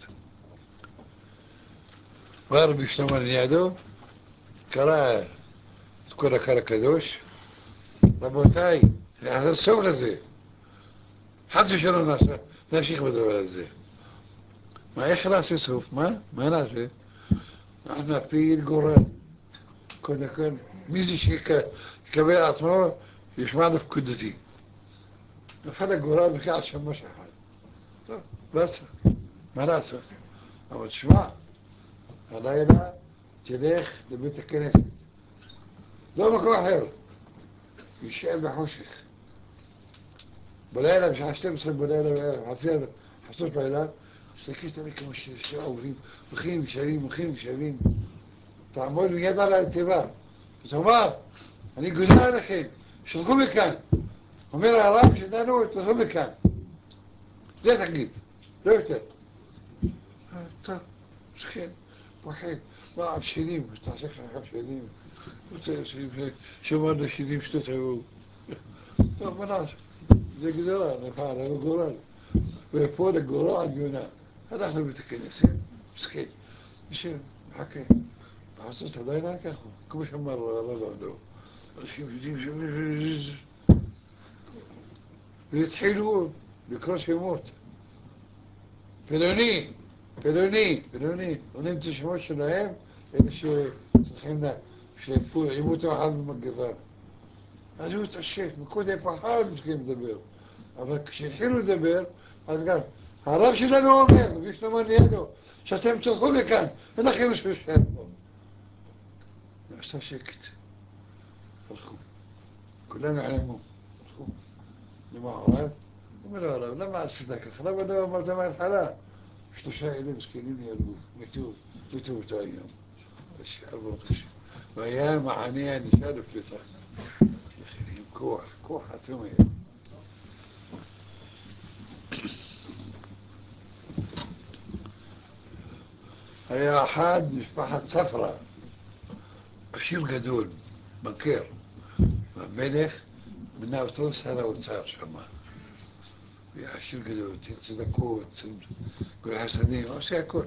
S1: רבי שלמה לידו, קרא את כל הקהל הקדוש, רבותיי, נעשה סוף לזה. חס ושלום נמשיך בדבר הזה. מה, איך נעשה סוף? מה נעשה? אנחנו נפיל גורל. קודם כל, מי זה שיקבל על עצמו, ישמע לפקודתי. נפל הגורל וכי שמש אחד. טוב, בס, מה לעשות? אבל תשמע, הלילה תלך לבית הכנסת. לא מקום אחר. יישאר בחושך. בלילה, בשעה 12 בלילה בערב, חצות לילה, הסתכלת עלי כמו שעוברים, הולכים ושבים, תעמוד מיד על התיבה, ותאמר, אני גוזר עליכם, שלחו מכאן. אומר הרב שלנו, תלכו מכאן. זה תגיד, לא יותר. טוב, שכן, פוחד, מה, הבשלים, תעשה ככה הבשלים, שמר לשנים שתתעבו. טוב, מה נעשה? זה גזרה, נפל, זה גורל. ופה לגורל יונה. אנחנו בית הכנסת, מסכן, נשב, מחכה. בחצות הלילה ככה, כמו שאמר הרב עמדו. אנשים יודעים והתחילו לקרוא שמות. פלוני, עונים את השמות שלהם, אלה שצריכים שימותו אחד במגפה. אז הוא התעשת, מקודם פחד מתחילים לדבר. אבל כשהתחילו לדבר, אז גם, הרב שלנו אומר, ויש לו אמר לידו, שאתם תלכו מכאן, אין לכם משהו שאין פה. ועשתה שקט, הלכו. כולם נעלמו, הלכו. למה הרב? אומר לו הרב, למה עשית ככה? למה לא אמרת מההתחלה? 3 ילדים זקנים נהרגו, מתו אותו היום. ברוך השם. והיה מחנה ענישה לפתח. עם כוח עצום היה. היה אחד משפחת ספרא, עשיר גדול, בנקר, והמלך מינה אותו שר האוצר שמה. הוא היה עשיר גדול, תן צדקות, כל חסדים, עושה הכל.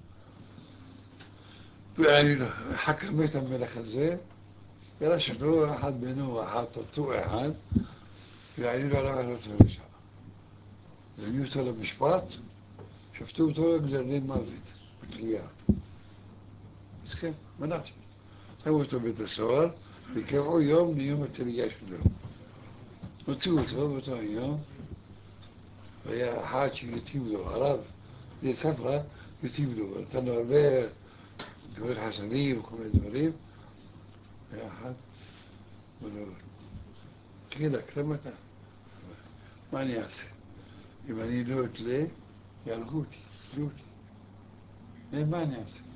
S1: ואחר מת המלך הזה, ירש אותו אחד בנו, אחד תרצו אחד, ועלינו עליו עלות ורשע. והביאו אותו למשפט, שפטו אותו לגזר דין מוות, בתלייה. אז כן, מנש. שמו אותו בבית הסוהר, וקבעו יום מיום התלייה שלו. הוציאו אותו באותו היום, והיה אחד שיתאים לו, הרב, זה ספרא, יתאים לו, נתן לו הרבה דברי חסדים וכל מיני דברים. היה אחד, אמר לו, תגיד, למה אתה? מה אני אעשה? אם אני לא אתלה, יהרגו אותי, יתלו אותי. מה אני אעשה?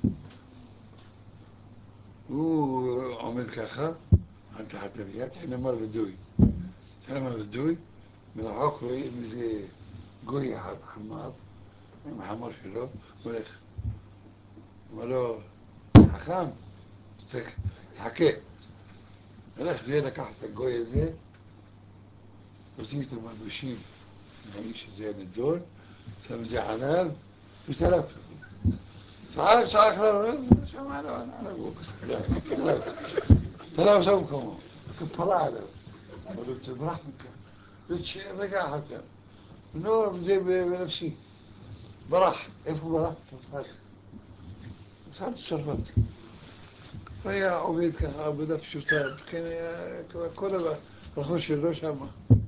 S1: הוא עומד ככה, על תחת הריית, חינמר ודוי. חינמר ודוי, מרחוק רואים איזה גוי אחד, חמר, עם החמור שלו, הולך. אמר לו, חכם, חכה. הלך זה לקח את הגוי הזה, הוציא את המלבושים מהאיש הזה הנדון, שם את זה עליו, ותלף. צעק לו, שמע לו, תלף אותו במקומו, כפרה עליו. אמר לו, תברח מכאן, ותשאר רגע אחר כך. נו, זה בנפשי. ברח, איפה הוא ברח? צרפת. נסע לצרפת. והיה עובד ככה עבודה פשוטה, כן היה כל הרכוש שלו שמה.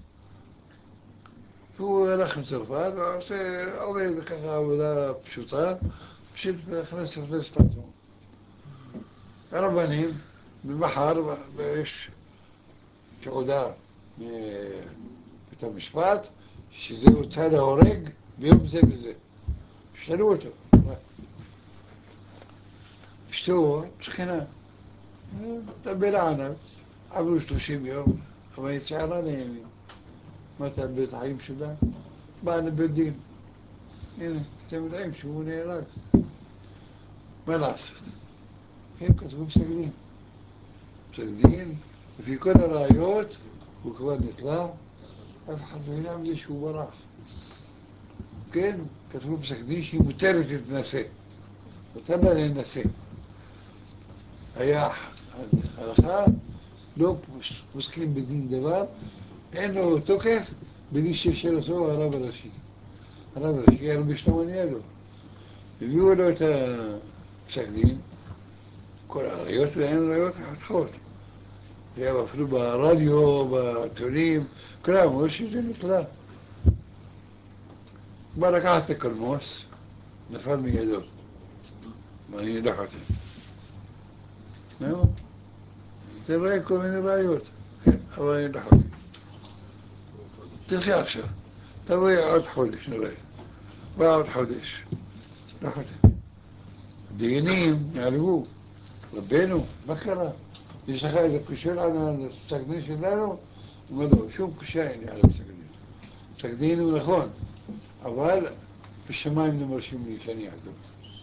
S1: והוא הלך לצרפת ועושה עובד ככה עבודה פשוטה, בשביל להכנס את עצמו. הרבנים, במחר, יש תעודה מבית המשפט, שזה הוצא להורג ביום זה וזה. שאלו אותו. אשתו, שכנה, טבלה עליו, עברו 30 יום, אבל היא צערה לימים. מה תאבד את החיים שלה? באה לבית דין. הנה, אתם יודעים שהוא נהרג. מה לעשות? הם כתבו פסק דין. פסק דין, לפי כל הראיות, הוא כבר נתלה, אף אחד לא יודע מזה שהוא ברח. כן, כתבו פסק דין שהיא מותרת להתנשא. מותר לה להינשא. היה הלכה, לא פוסקים בדין דבר, אין לו תוקף בלי שישאל אותו הרב הראשי. הרב הראשי היה לו בשלמה ניאדו. הביאו לו את הפסק דין, כל הראיות להן ראיות חתכות. היה אפילו ברדיו, בעיתונים, כולם אמרו שזה נתלה. בא לקחת את הקלמוס, נפל מידו. ואני לא חתם. תראה כל מיני ראיות, כן, אבל אני לא חתם. תלכי עכשיו. תבואי עוד חודש נראה. בא עוד חודש. לא חודש. דיינים נעלבו. רבנו, מה קרה? יש לך איזה קושר על הפסק דין שלנו? הוא אומר לו, שום קושר אין לי על הפסק דין. פסק דין הוא נכון, אבל בשמיים לא מרשים לי שאני אחתום.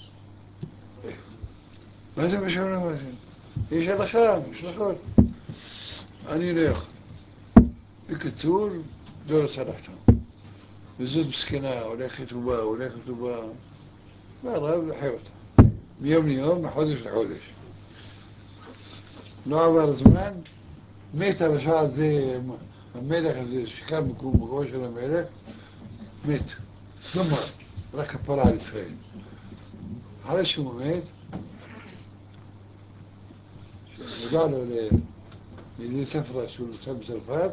S1: מה זה בשמיים לא מרשים? יש הלכה, יש הלכות. אני לא יכול. בקיצור, לא רוצה לחתום. וזאת מסכנה, הולכת ובאה, והרב דחה אותה. מיום ליום, מחודש לחודש. לא עבר זמן, מת הרשע הזה, המלך הזה שקם מקומו של המלך, מת. גמר, רק כפרה על ישראל. אחרי שהוא מת, נודע לו לידי ספרה שהוא נמצא בצרפת,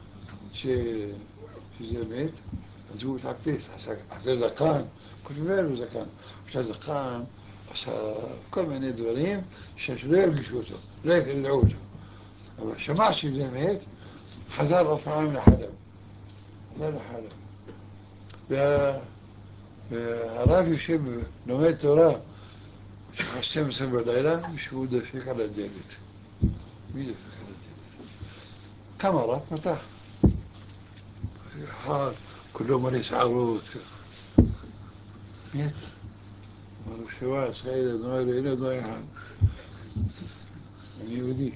S1: שזה מת, אז הוא התעפש, עשה זקן, כותבים לו זקן, עשה זקן, עשה כל מיני דברים שלא ירגישו אותו, לא ידעו אותו. אבל שמע שזה מת, חזר עוד פעם לחלב. חזר לחלב. והרב יושב ולומד תורה, שעה 12 בלילה, ושהוא דופק על הדלת. מי דופק על הדלת? קם הרב, פתח. אחד, כולו מלא שערות. מי אתה? אמר לו, שבע, ישראל, אדוני אלוהינו, אדוני אחד. אני יהודי.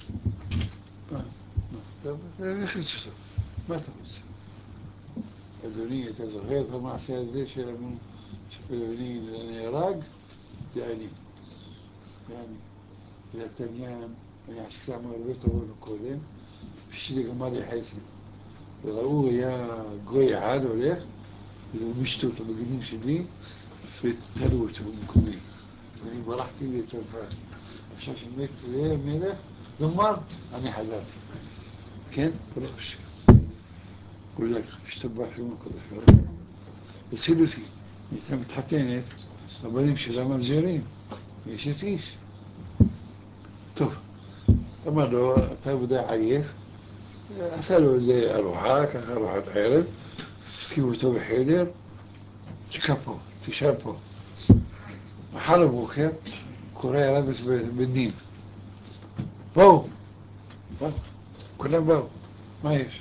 S1: הכניס אותו. מה אתה רוצה? אדוני, אתה זוכר את המעשה הזה שפלוני נהרג? זה אני. והתליין היה שכמה הרבה טובות קודם, בשביל גמר לי חסד. וראו, היה גוי אחד הולך, ולבישתו אותו בגידים שלי, ותלו אותו במקומי. ואני ברחתי לצרפת. עכשיו שמת מלך, זמר, אני חזרתי. כן? ברוך השם. כולך, השתבח שם הקדוש. הציל אותי. הייתה מתחתנת, הבנים שלה ממזרים. יש את איש. טוב, אמר לו, אתה ודאי עייף, עשה לו איזה ארוחה, ככה ארוחת ערב, הקיב אותו בחדר, תשכב פה, תשב פה. מחר בבוקר, קורא הרב בדין. בואו, כולם באו, מה יש?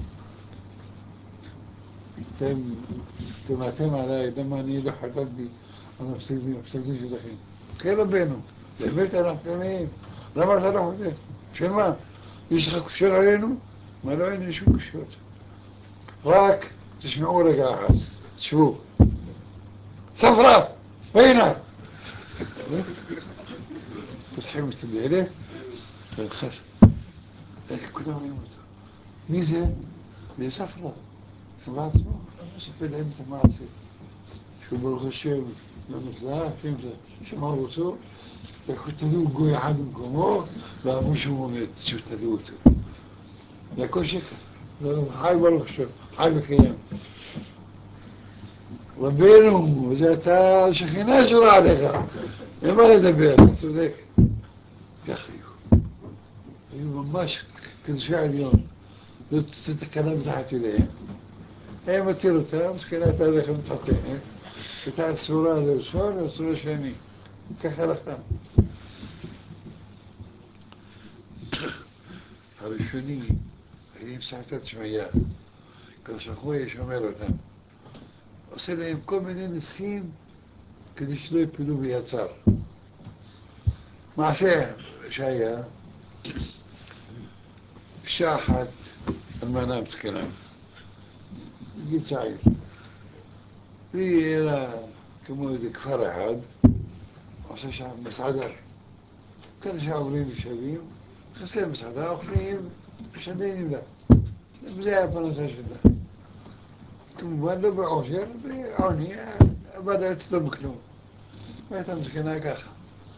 S1: אתם עליי, למה אני לא חתמתי על הפסק דין שלכם. כן רבנו, באמת אנחנו תמיד, למה אתה לא חותם? של מה? יש לך קושר עלינו? מה לא, אין לי שום קושיות. רק תשמעו רגע אחד, תשבו. ספרה, והנה! פותחים את הדלת, ונכנס. כולם רואים אותו. מי זה? זה ספרה. צבא עצמו, מספר להם את המעשה. שהוא ברוך השם, למתלה, שמעו אותו, תלו גוי אחד במקומו, ואמרו שהוא עומד, שתלו אותו. זה הכל שקר. חי ברוך השם, חי וקיים. רבנו, זה אתה שכינה שורה עליך. אין מה לדבר, אתה צודק. ככה היו. היו ממש קדושי עליון. זאת תקנה מתחת ידיהם. הם מתיר אותה, מסכנה הייתה הולכת מתחתנת, הייתה אסורה לראשון ואסורה לשני. ככה הלכה. הראשונים, היו סעתת שמיה. הקדוש ברוך הוא ישמר אותם. עושה להם כל מיני ניסים כדי שלא יפלו ביצר. מעשה שהיה, אישה אחת, אלמנה מסכנה, בגיל צעיר. והיא era כמו איזה כפר אחד, עושה שם מסעדה. כאלה שעוברים ושבים, נכנסים למסעדה, אוכלים, משדרים לה. וזה היה הפרנסה שלה. כמובן לא בעושר, בעוני, אבל לא אצלו בכלום. והייתה מסכנה ככה.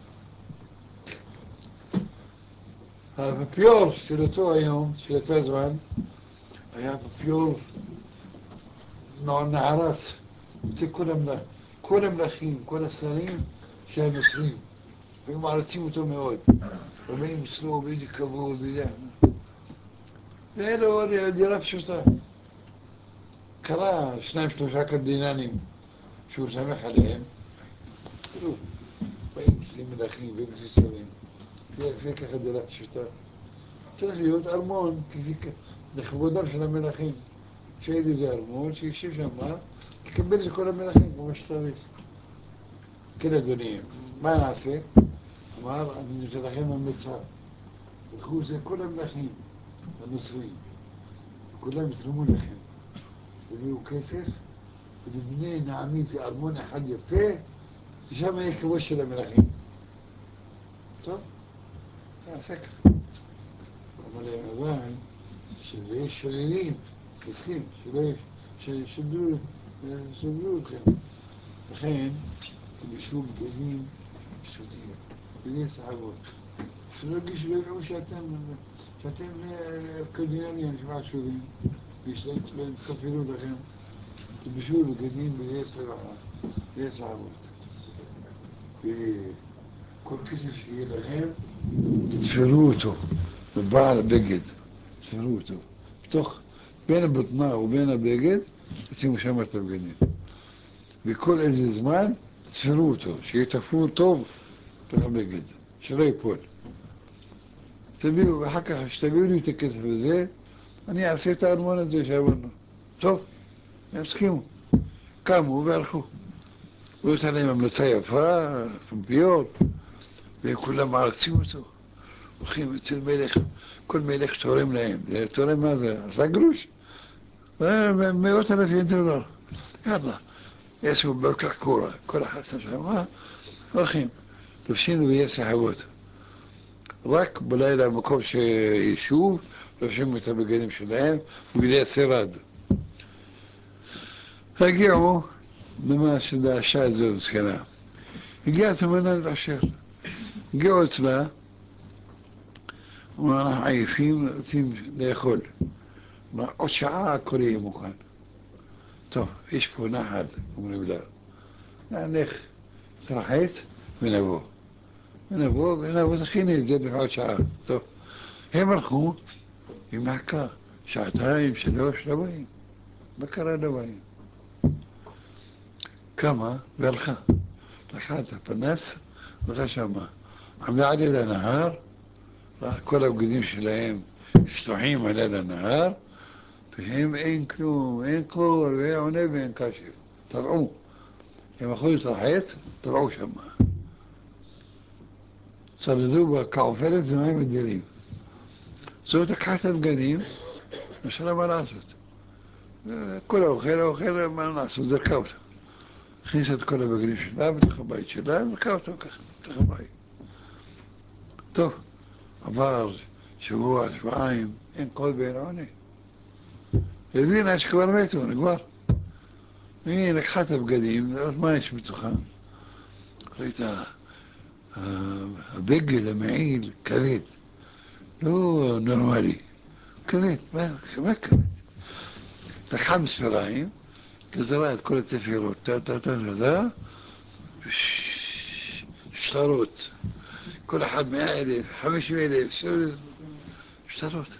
S1: האפיפיור של אותו היום, של אותו זמן, היה אפיפיור נערץ. זה כל המלכים, כל השרים של הנוצרים. היו מערצים אותו מאוד. רבים אצלו באיזה כבוד, וזה. ואין לו דירה פשוטה. קרה שניים שלושה קרדינלים שהוא סמך עליהם, כאילו, באים כלי מלכים ומסיסרים, וככה דלת שיטה. צריך להיות ארמון, לכבודם של המלכים. שיהיה לי ארמון, שישב שם, תקבל את כל המלכים כמו שצריך. כן, אדוני, מה נעשה? אמר, אני נותן לכם המלצה. תלכו זה כל המלכים הנוצרים, כולם יתרמו לכם. תביאו כסף, ונבנה, נעמיד ארמון אחד יפה, ושם יהיה כבוד של המלכים. טוב, נעשה ככה. אבל אבל, שיש שוללים, כסים, ששדלו אתכם. לכן, תלבשו בגדים פשוטים, בגדי סחבות. שלא ירגישו, לא ידעו שאתם קרדינלים, נשמע שובים, ויתקפלו לכם. תלבשו בגדים בגדי סחבות. וכל כסף שיהיה לכם, תתפרו אותו בבעל הבגד, תתפרו אותו. בתוך, בין הבטנה ובין הבגד, תשימו שם את הבגדים. וכל איזה זמן, תתפרו אותו, שיתפרו טוב בתוך הבגד, שלא ייפול. תביאו, ואחר כך, כשתביאו לי את הכסף הזה, אני אעשה את הארמון הזה שאמרנו. טוב, הם הסכימו. קמו והלכו. הוא נתן להם המלצה יפה, פומביות, וכולם מערצים אותו. הולכים אצל מלך, כל מלך תורם להם. תורם מה זה? עשה גרוש. $100,000. יאללה. יעשו בלקח קורה. כל אחד שם שם, הולכים. לובשים ויהיה סחבות. רק בלילה במקום שישוב, לובשים את הבגדים שלהם, בגדי השרד. הגיעו ממש לשעה הזו זקנה. הגיעה תמונה להתעשר. הגיעו אצלה, אמרו, אנחנו עייפים, רוצים לאכול. עוד שעה הכל יהיה מוכן. טוב, יש פה נחל, אומרים לה. נלך, נתרחץ ונבוא, תכיני את זה בעוד שעה. טוב, הם הלכו, היא מחכה, שעתיים, 3, לא באים. מה קרה לא באים? קמה והלכה. לקחה את הפנס, הלכה שמה. עמדה עליה לנהר, כל הבגדים שלהם שטוחים עליה לנהר, והם אין כלום, אין קול, ואין עונה ואין קשב. טבעו. הם הלכו להתרחץ, טבעו שמה. צלדו בכעופלת ומים מדירים. זאת לקחה את הבגדים, ושאלה מה לעשות. כל האוכל, מה לעשות, זרקה אותה. הכניסה את כל הבגדים שלה בתוך הבית שלה, וזרקה אותם ככה, בתוך הבית. טוב, עבר שבוע, שבועיים, אין קול ואין עונה. הבינה שכבר מתו, נגמר. היא לקחה את הבגדים, לראות מה יש בתוכה. ראית, הבגד, המעיל, כבד. לא נורמלי. כבד, מה כבד? לקחה מספריים, גזרה את כל התפירות, שטרות. כל אחד 100,000, 50,000, שטרות.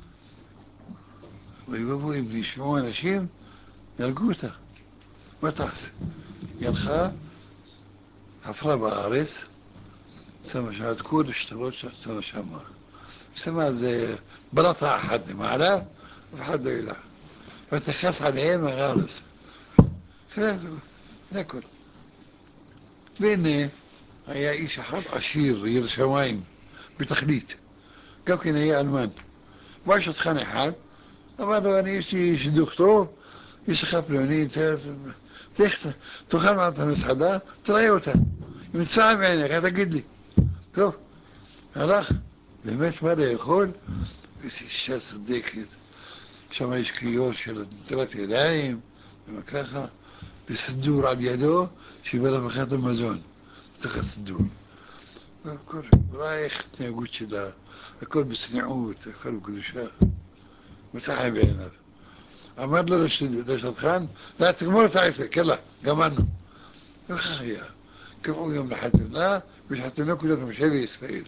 S1: ויבואו אם ישמעו אנשים, יהרגו אותה. מה תעשה? היא הלכה, חפרה בארץ, שמה שם את כל השטרות שמה שמה. שמה על זה בלטה אחת למעלה, אף אחד לא ידע. ותכס עליהם הארץ. זה הכל. והנה, היה איש אחד עשיר, ירא שמיים, בתכלית. גם כן היה אלמן. בא שטחן אחד, אמר לו, יש לי שידוך טוב, יש לך פלונית, לך, תאכל מעט המסעדה, תראה אותה. אם נצאה מעיניך, תגיד לי. טוב, הלך, באמת בא לאכול, איזו אישה צודקת. שם יש כיור של נטילת ידיים, וככה, וסידור על ידו, שיברך לך את המזון, בתוך הסידור. והכל, ראה איך התנהגות שלה, הכל בצניעות, הכל בקדושה. מצא בעיניו. אמר לו לשטחן, לא, תגמור את העסק, יאללה, גמרנו. וכך היה. קבעו יום לחתונה, ושחתונה כולת משה בישראל.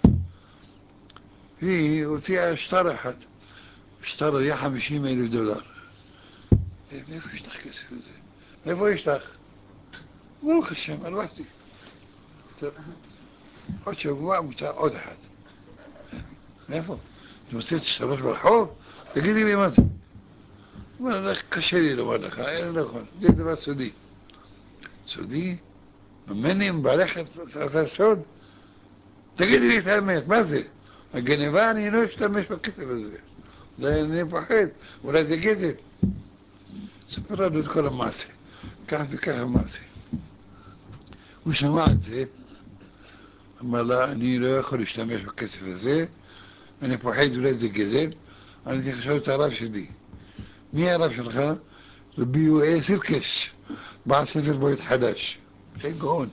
S1: היא הוציאה שטר אחד. שטר היה $50,000. מאיפה יש לך כסף לזה? מאיפה יש לך? ברוך השם, על וحدي. טוב, עוד שבוע מותר עוד אחד. מאיפה? אתה רוצה להשתמש ברחוב? תגידי לי מה זה. הוא אומר לך, קשה לי לומר לך, אין נכון, זה דבר סודי. סודי? ממני, מבעליך עשה סוד? תגידי לי את האמת, מה זה? הגנבה, אני לא אשתמש בכסף הזה. זה אני מפחד, אולי זה גזל. ספר לנו את כל המעשה, כך וכך המעשה. הוא שמע את זה, אמר לה, אני לא יכול להשתמש בכסף הזה, אני פוחד אולי זה גזל, אני צריך לשאול את הרב שלי. מי הרב שלך? רבי יואל סירקס, בעל ספר בית חדש. זה גאון.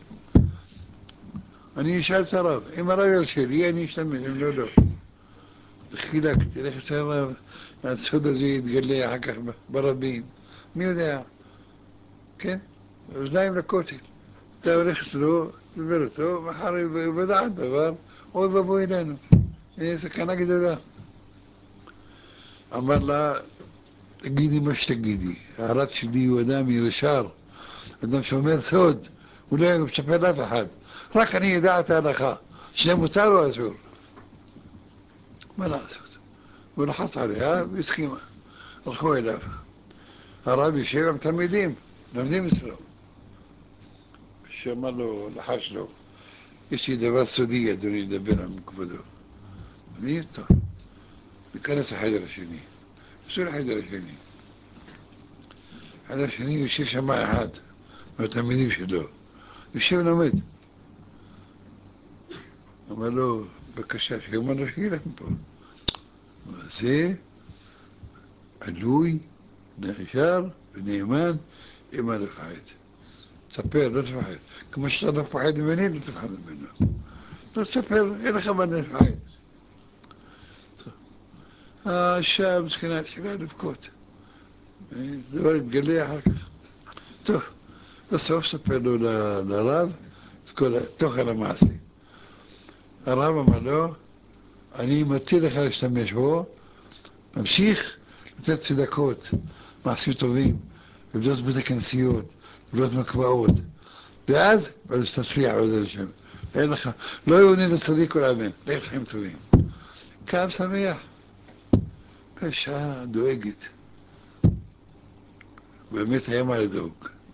S1: אני אשאל את הרב, אם הרב ירשה לי, אני אשתמש, אם לא, לא. חילקתי, איך שהרב, הסוד הזה יתגלה אחר כך ברבים. מי יודע? כן? אוזניים לכותל. אתה הולך אצלו, תדבר אותו, מחר יבדע דבר, אוי ואבוי אלינו. סכנה גדולה. אמר לה, תגידי מה שתגידי, הרב שלי הוא אדם ישר, אדם שומר סוד, הוא לא משפר לאף אחד, רק אני יודע את ההלכה, שזה מותר או אסור. מה לעשות? הוא לחץ עליה והסכימה, הלכו אליו. הרב יושב עם תלמידים, לומדים אצלו. שאמר לו, לחש לו, יש לי דבר סודי, אדוני, לדבר עם כבודו. אני טוב, ניכנס לחדר השני. יצאו לחדר השני. החדר השני יושב שם אחד מהתלמידים שלו. יושב ולומד. אמר לו, בבקשה, שאומר לו שילך מפה. זה עלוי, ישר ונאמן, אם לא תפחד. תספר, לא תפחד. כמו שאתה לא תפחד ממני, לא תפחד ממנו. לא תספר, אין לך מה לפחד. האישה המסכנה התחילה לבכות. דבר התגלה אחר כך. טוב, בסוף ספר לו לרב את כל תוכן המעשה. הרב אמר לו, אני מתיר לך להשתמש בו, ממשיך לתת צדקות, מעשים טובים, לבדות בית הכנסיות, לבדות מקוואות, ואז תצליח בעזרת השם. אין לך, לא יאוני לצדיק כל אמן, לך לחיים טובים. קם שמח, אישה דואגת, באמת היה מה לדאוג.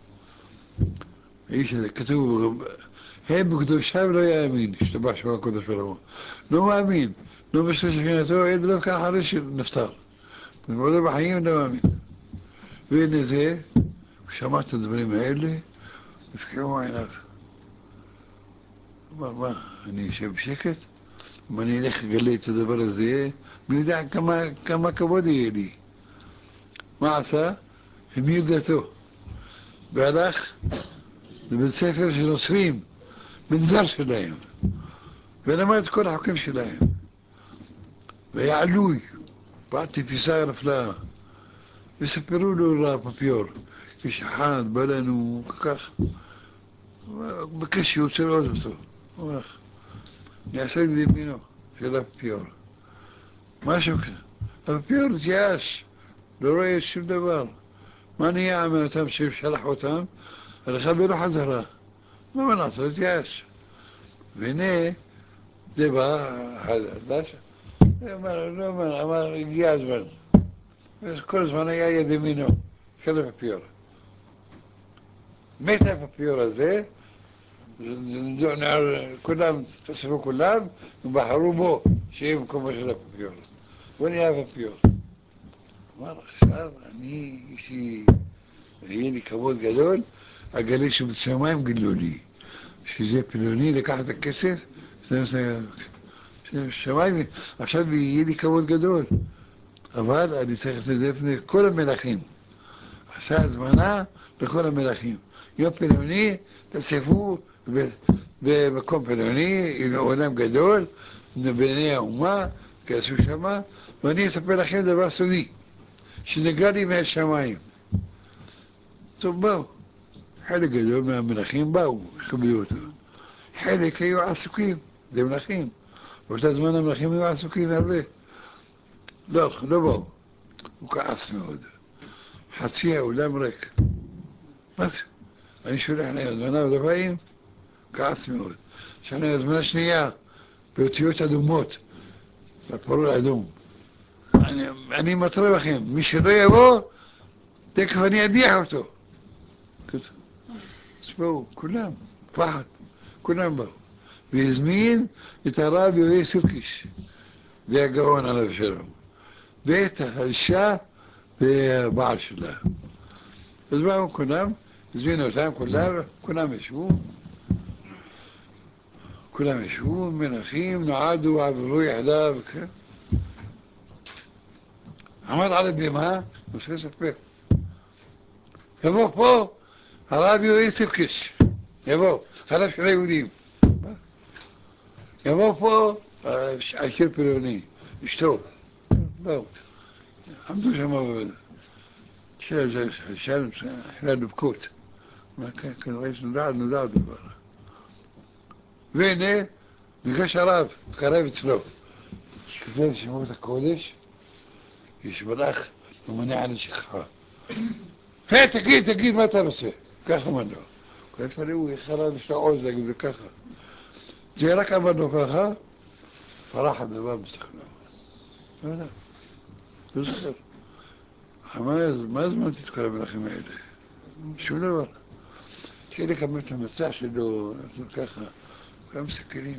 S1: האיש הזה כתוב, הם בקדושיו לא יאמין, השתבח שמו הקדוש ברוך הוא. לא מאמין, לא בשביל שכנתו, אין לא כך אחרי שנפטר. ובעודו בחיים לא מאמין. והנה זה, הוא שמע את הדברים האלה, הפקעו עיניו. הוא אמר, מה, אני אשב בשקט? אם אני אלך לגלה את הדבר הזה, מי יודע כמה כבוד יהיה לי. מה עשה? המיר דתו. והלך לבית ספר של נוצרים, מנזר שלהם, ולמד את כל החוקים שלהם. והיה עלוי, בעד תפיסה נפלאה. וסיפרו לו לפפיור, יש אחד בא לנו כך, בקש שיוצא לראות אותו. הוא אומר, אני אעשה את זה ימינו של הפפיור. משהו כזה. הפפיור התייאש, לא רואה שום דבר. מה נהיה מאותם ששלח אותם? הלכה ולא חזרה. מה לעשות, התייאש. והנה, זה בא חדש. אמר, הגיע הזמן. כל הזמן היה יד ימינו של הפפיור. מת הפפיור הזה, כולם, תאספו כולם, ובחרו בו, שיהיה מקומו של הפפיור. הוא נהיה הפפיור. אמר, עכשיו יהיה לי כבוד גדול, הגלי שבשמיים גילו לי, שזה פלוני לקח את הכסף, שמיים, עכשיו יהיה לי כבוד גדול, אבל אני צריך לעשות את זה לפני כל המלכים. עשה הזמנה לכל המלכים. יום פלוני, תאספו במקום פלוני, עם עולם גדול, בעיני האומה, כעשו שמה, ואני אספר לכם דבר סודי, שנגלה לי מהשמיים. טוב, באו. חלק גדול מהמלכים באו, קבלו אותו. חלק היו עסוקים, זה מלכים. באותה זמן המלכים היו עסוקים הרבה. לא באו. הוא כעס מאוד. חצי האולם ריק. מה זה? אני שולח לי הזמנה בדפיים, כעס מאוד. יש לי הזמנה שנייה, באותיות אדומות, בפרול האדום. אני מתרה לכם, מי שלא יבוא, תכף אני אדיח אותו. אז באו, כולם, פחד, כולם באו. והזמין את הרב יואל סירקיס, זה הגאון עליו שלום, ואת האישה והבעל שלה. אז באו כולם, הזמינו אותם כולם ישבו, מנחים, נועדו, עברו יחדיו, כן. עמד על הבימה, רוצה לספר. יבוא פה הרב יואל סירקיס, יבוא, הרב של היהודים. יבוא פה עשיר פריוני, אשתו, באו, עמדו שם, שאלנו, היה דבקות. כנראה נודע דבר. והנה, ניגש הרב, קרב אצלו. כפי לשמות הקודש, ישברך ומניע על השכחה. תגיד, מה אתה רוצה? ככה אמרנו. כל הזמן הוא יחרב, יש לו עוז להגיד לו ככה. זה רק אמרנו ככה, פרח הדבר מסכנו. לא יודע, לא זוכר. מה הזמנתי את כל המלכים האלה? שום דבר. התחיל לקבל את המצע שלו, לעשות ככה, כולם מסכנים.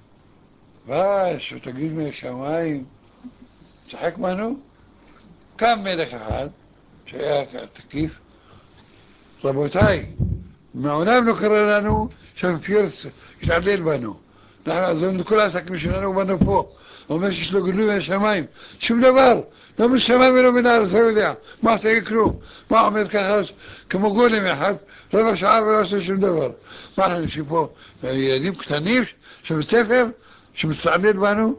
S1: שתגיד מהשמיים, צחק מנו, קם מלך אחד, שהיה תקיף, רבותיי, מעולם לא קרה לנו שהאפיפיור יתעלל בנו. אנחנו עזבנו את כל העסקים שלנו ובאנו פה. הוא אומר שיש לו גילוי מהשמיים. שום דבר, לא משמיים ולא מן הארץ, לא יודע. מה עושה כלום? מה אומר ככה, כמו גולם אחד, רבע שעה ולא עושה שום דבר. מה אנחנו יושבים פה, ילדים קטנים שבית ספר, שמתעלל בנו?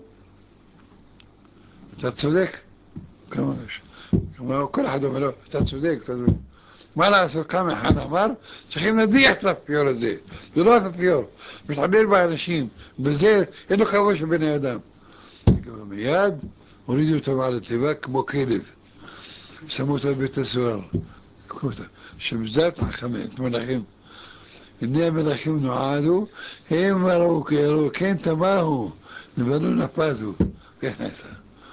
S1: אתה צודק. כל אחד אומר לו, אתה צודק, אתה צודק. מה לעשות, כמה אחד אמר, צריכים להדיח את האפיפיור הזה, זה לא האפיפיור, מתעלל באנשים, בזה אין לו כבוד של בני אדם. מיד הורידו אותו מעל התיבה כמו כלב, שמו אותו בבית הסוהר, שמזת חכמת מלכים. הנה המלכים נועדו, הם ראו כן תמהו, נבנו נפזו, כך נעשה.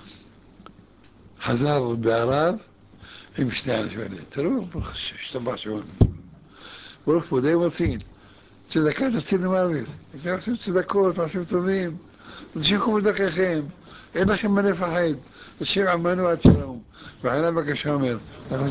S1: חזר בערב, עם שני אנשים האלה, תראו, השתבח שמות. ברוך פה די מציל, צדקה תציל למוות. אתם עושים צדקות, מעשים טובים, תמשיכו בדרככם, אין לכם מה לפחד. השם עמנו עד שלום. וחנה בקשה אומר,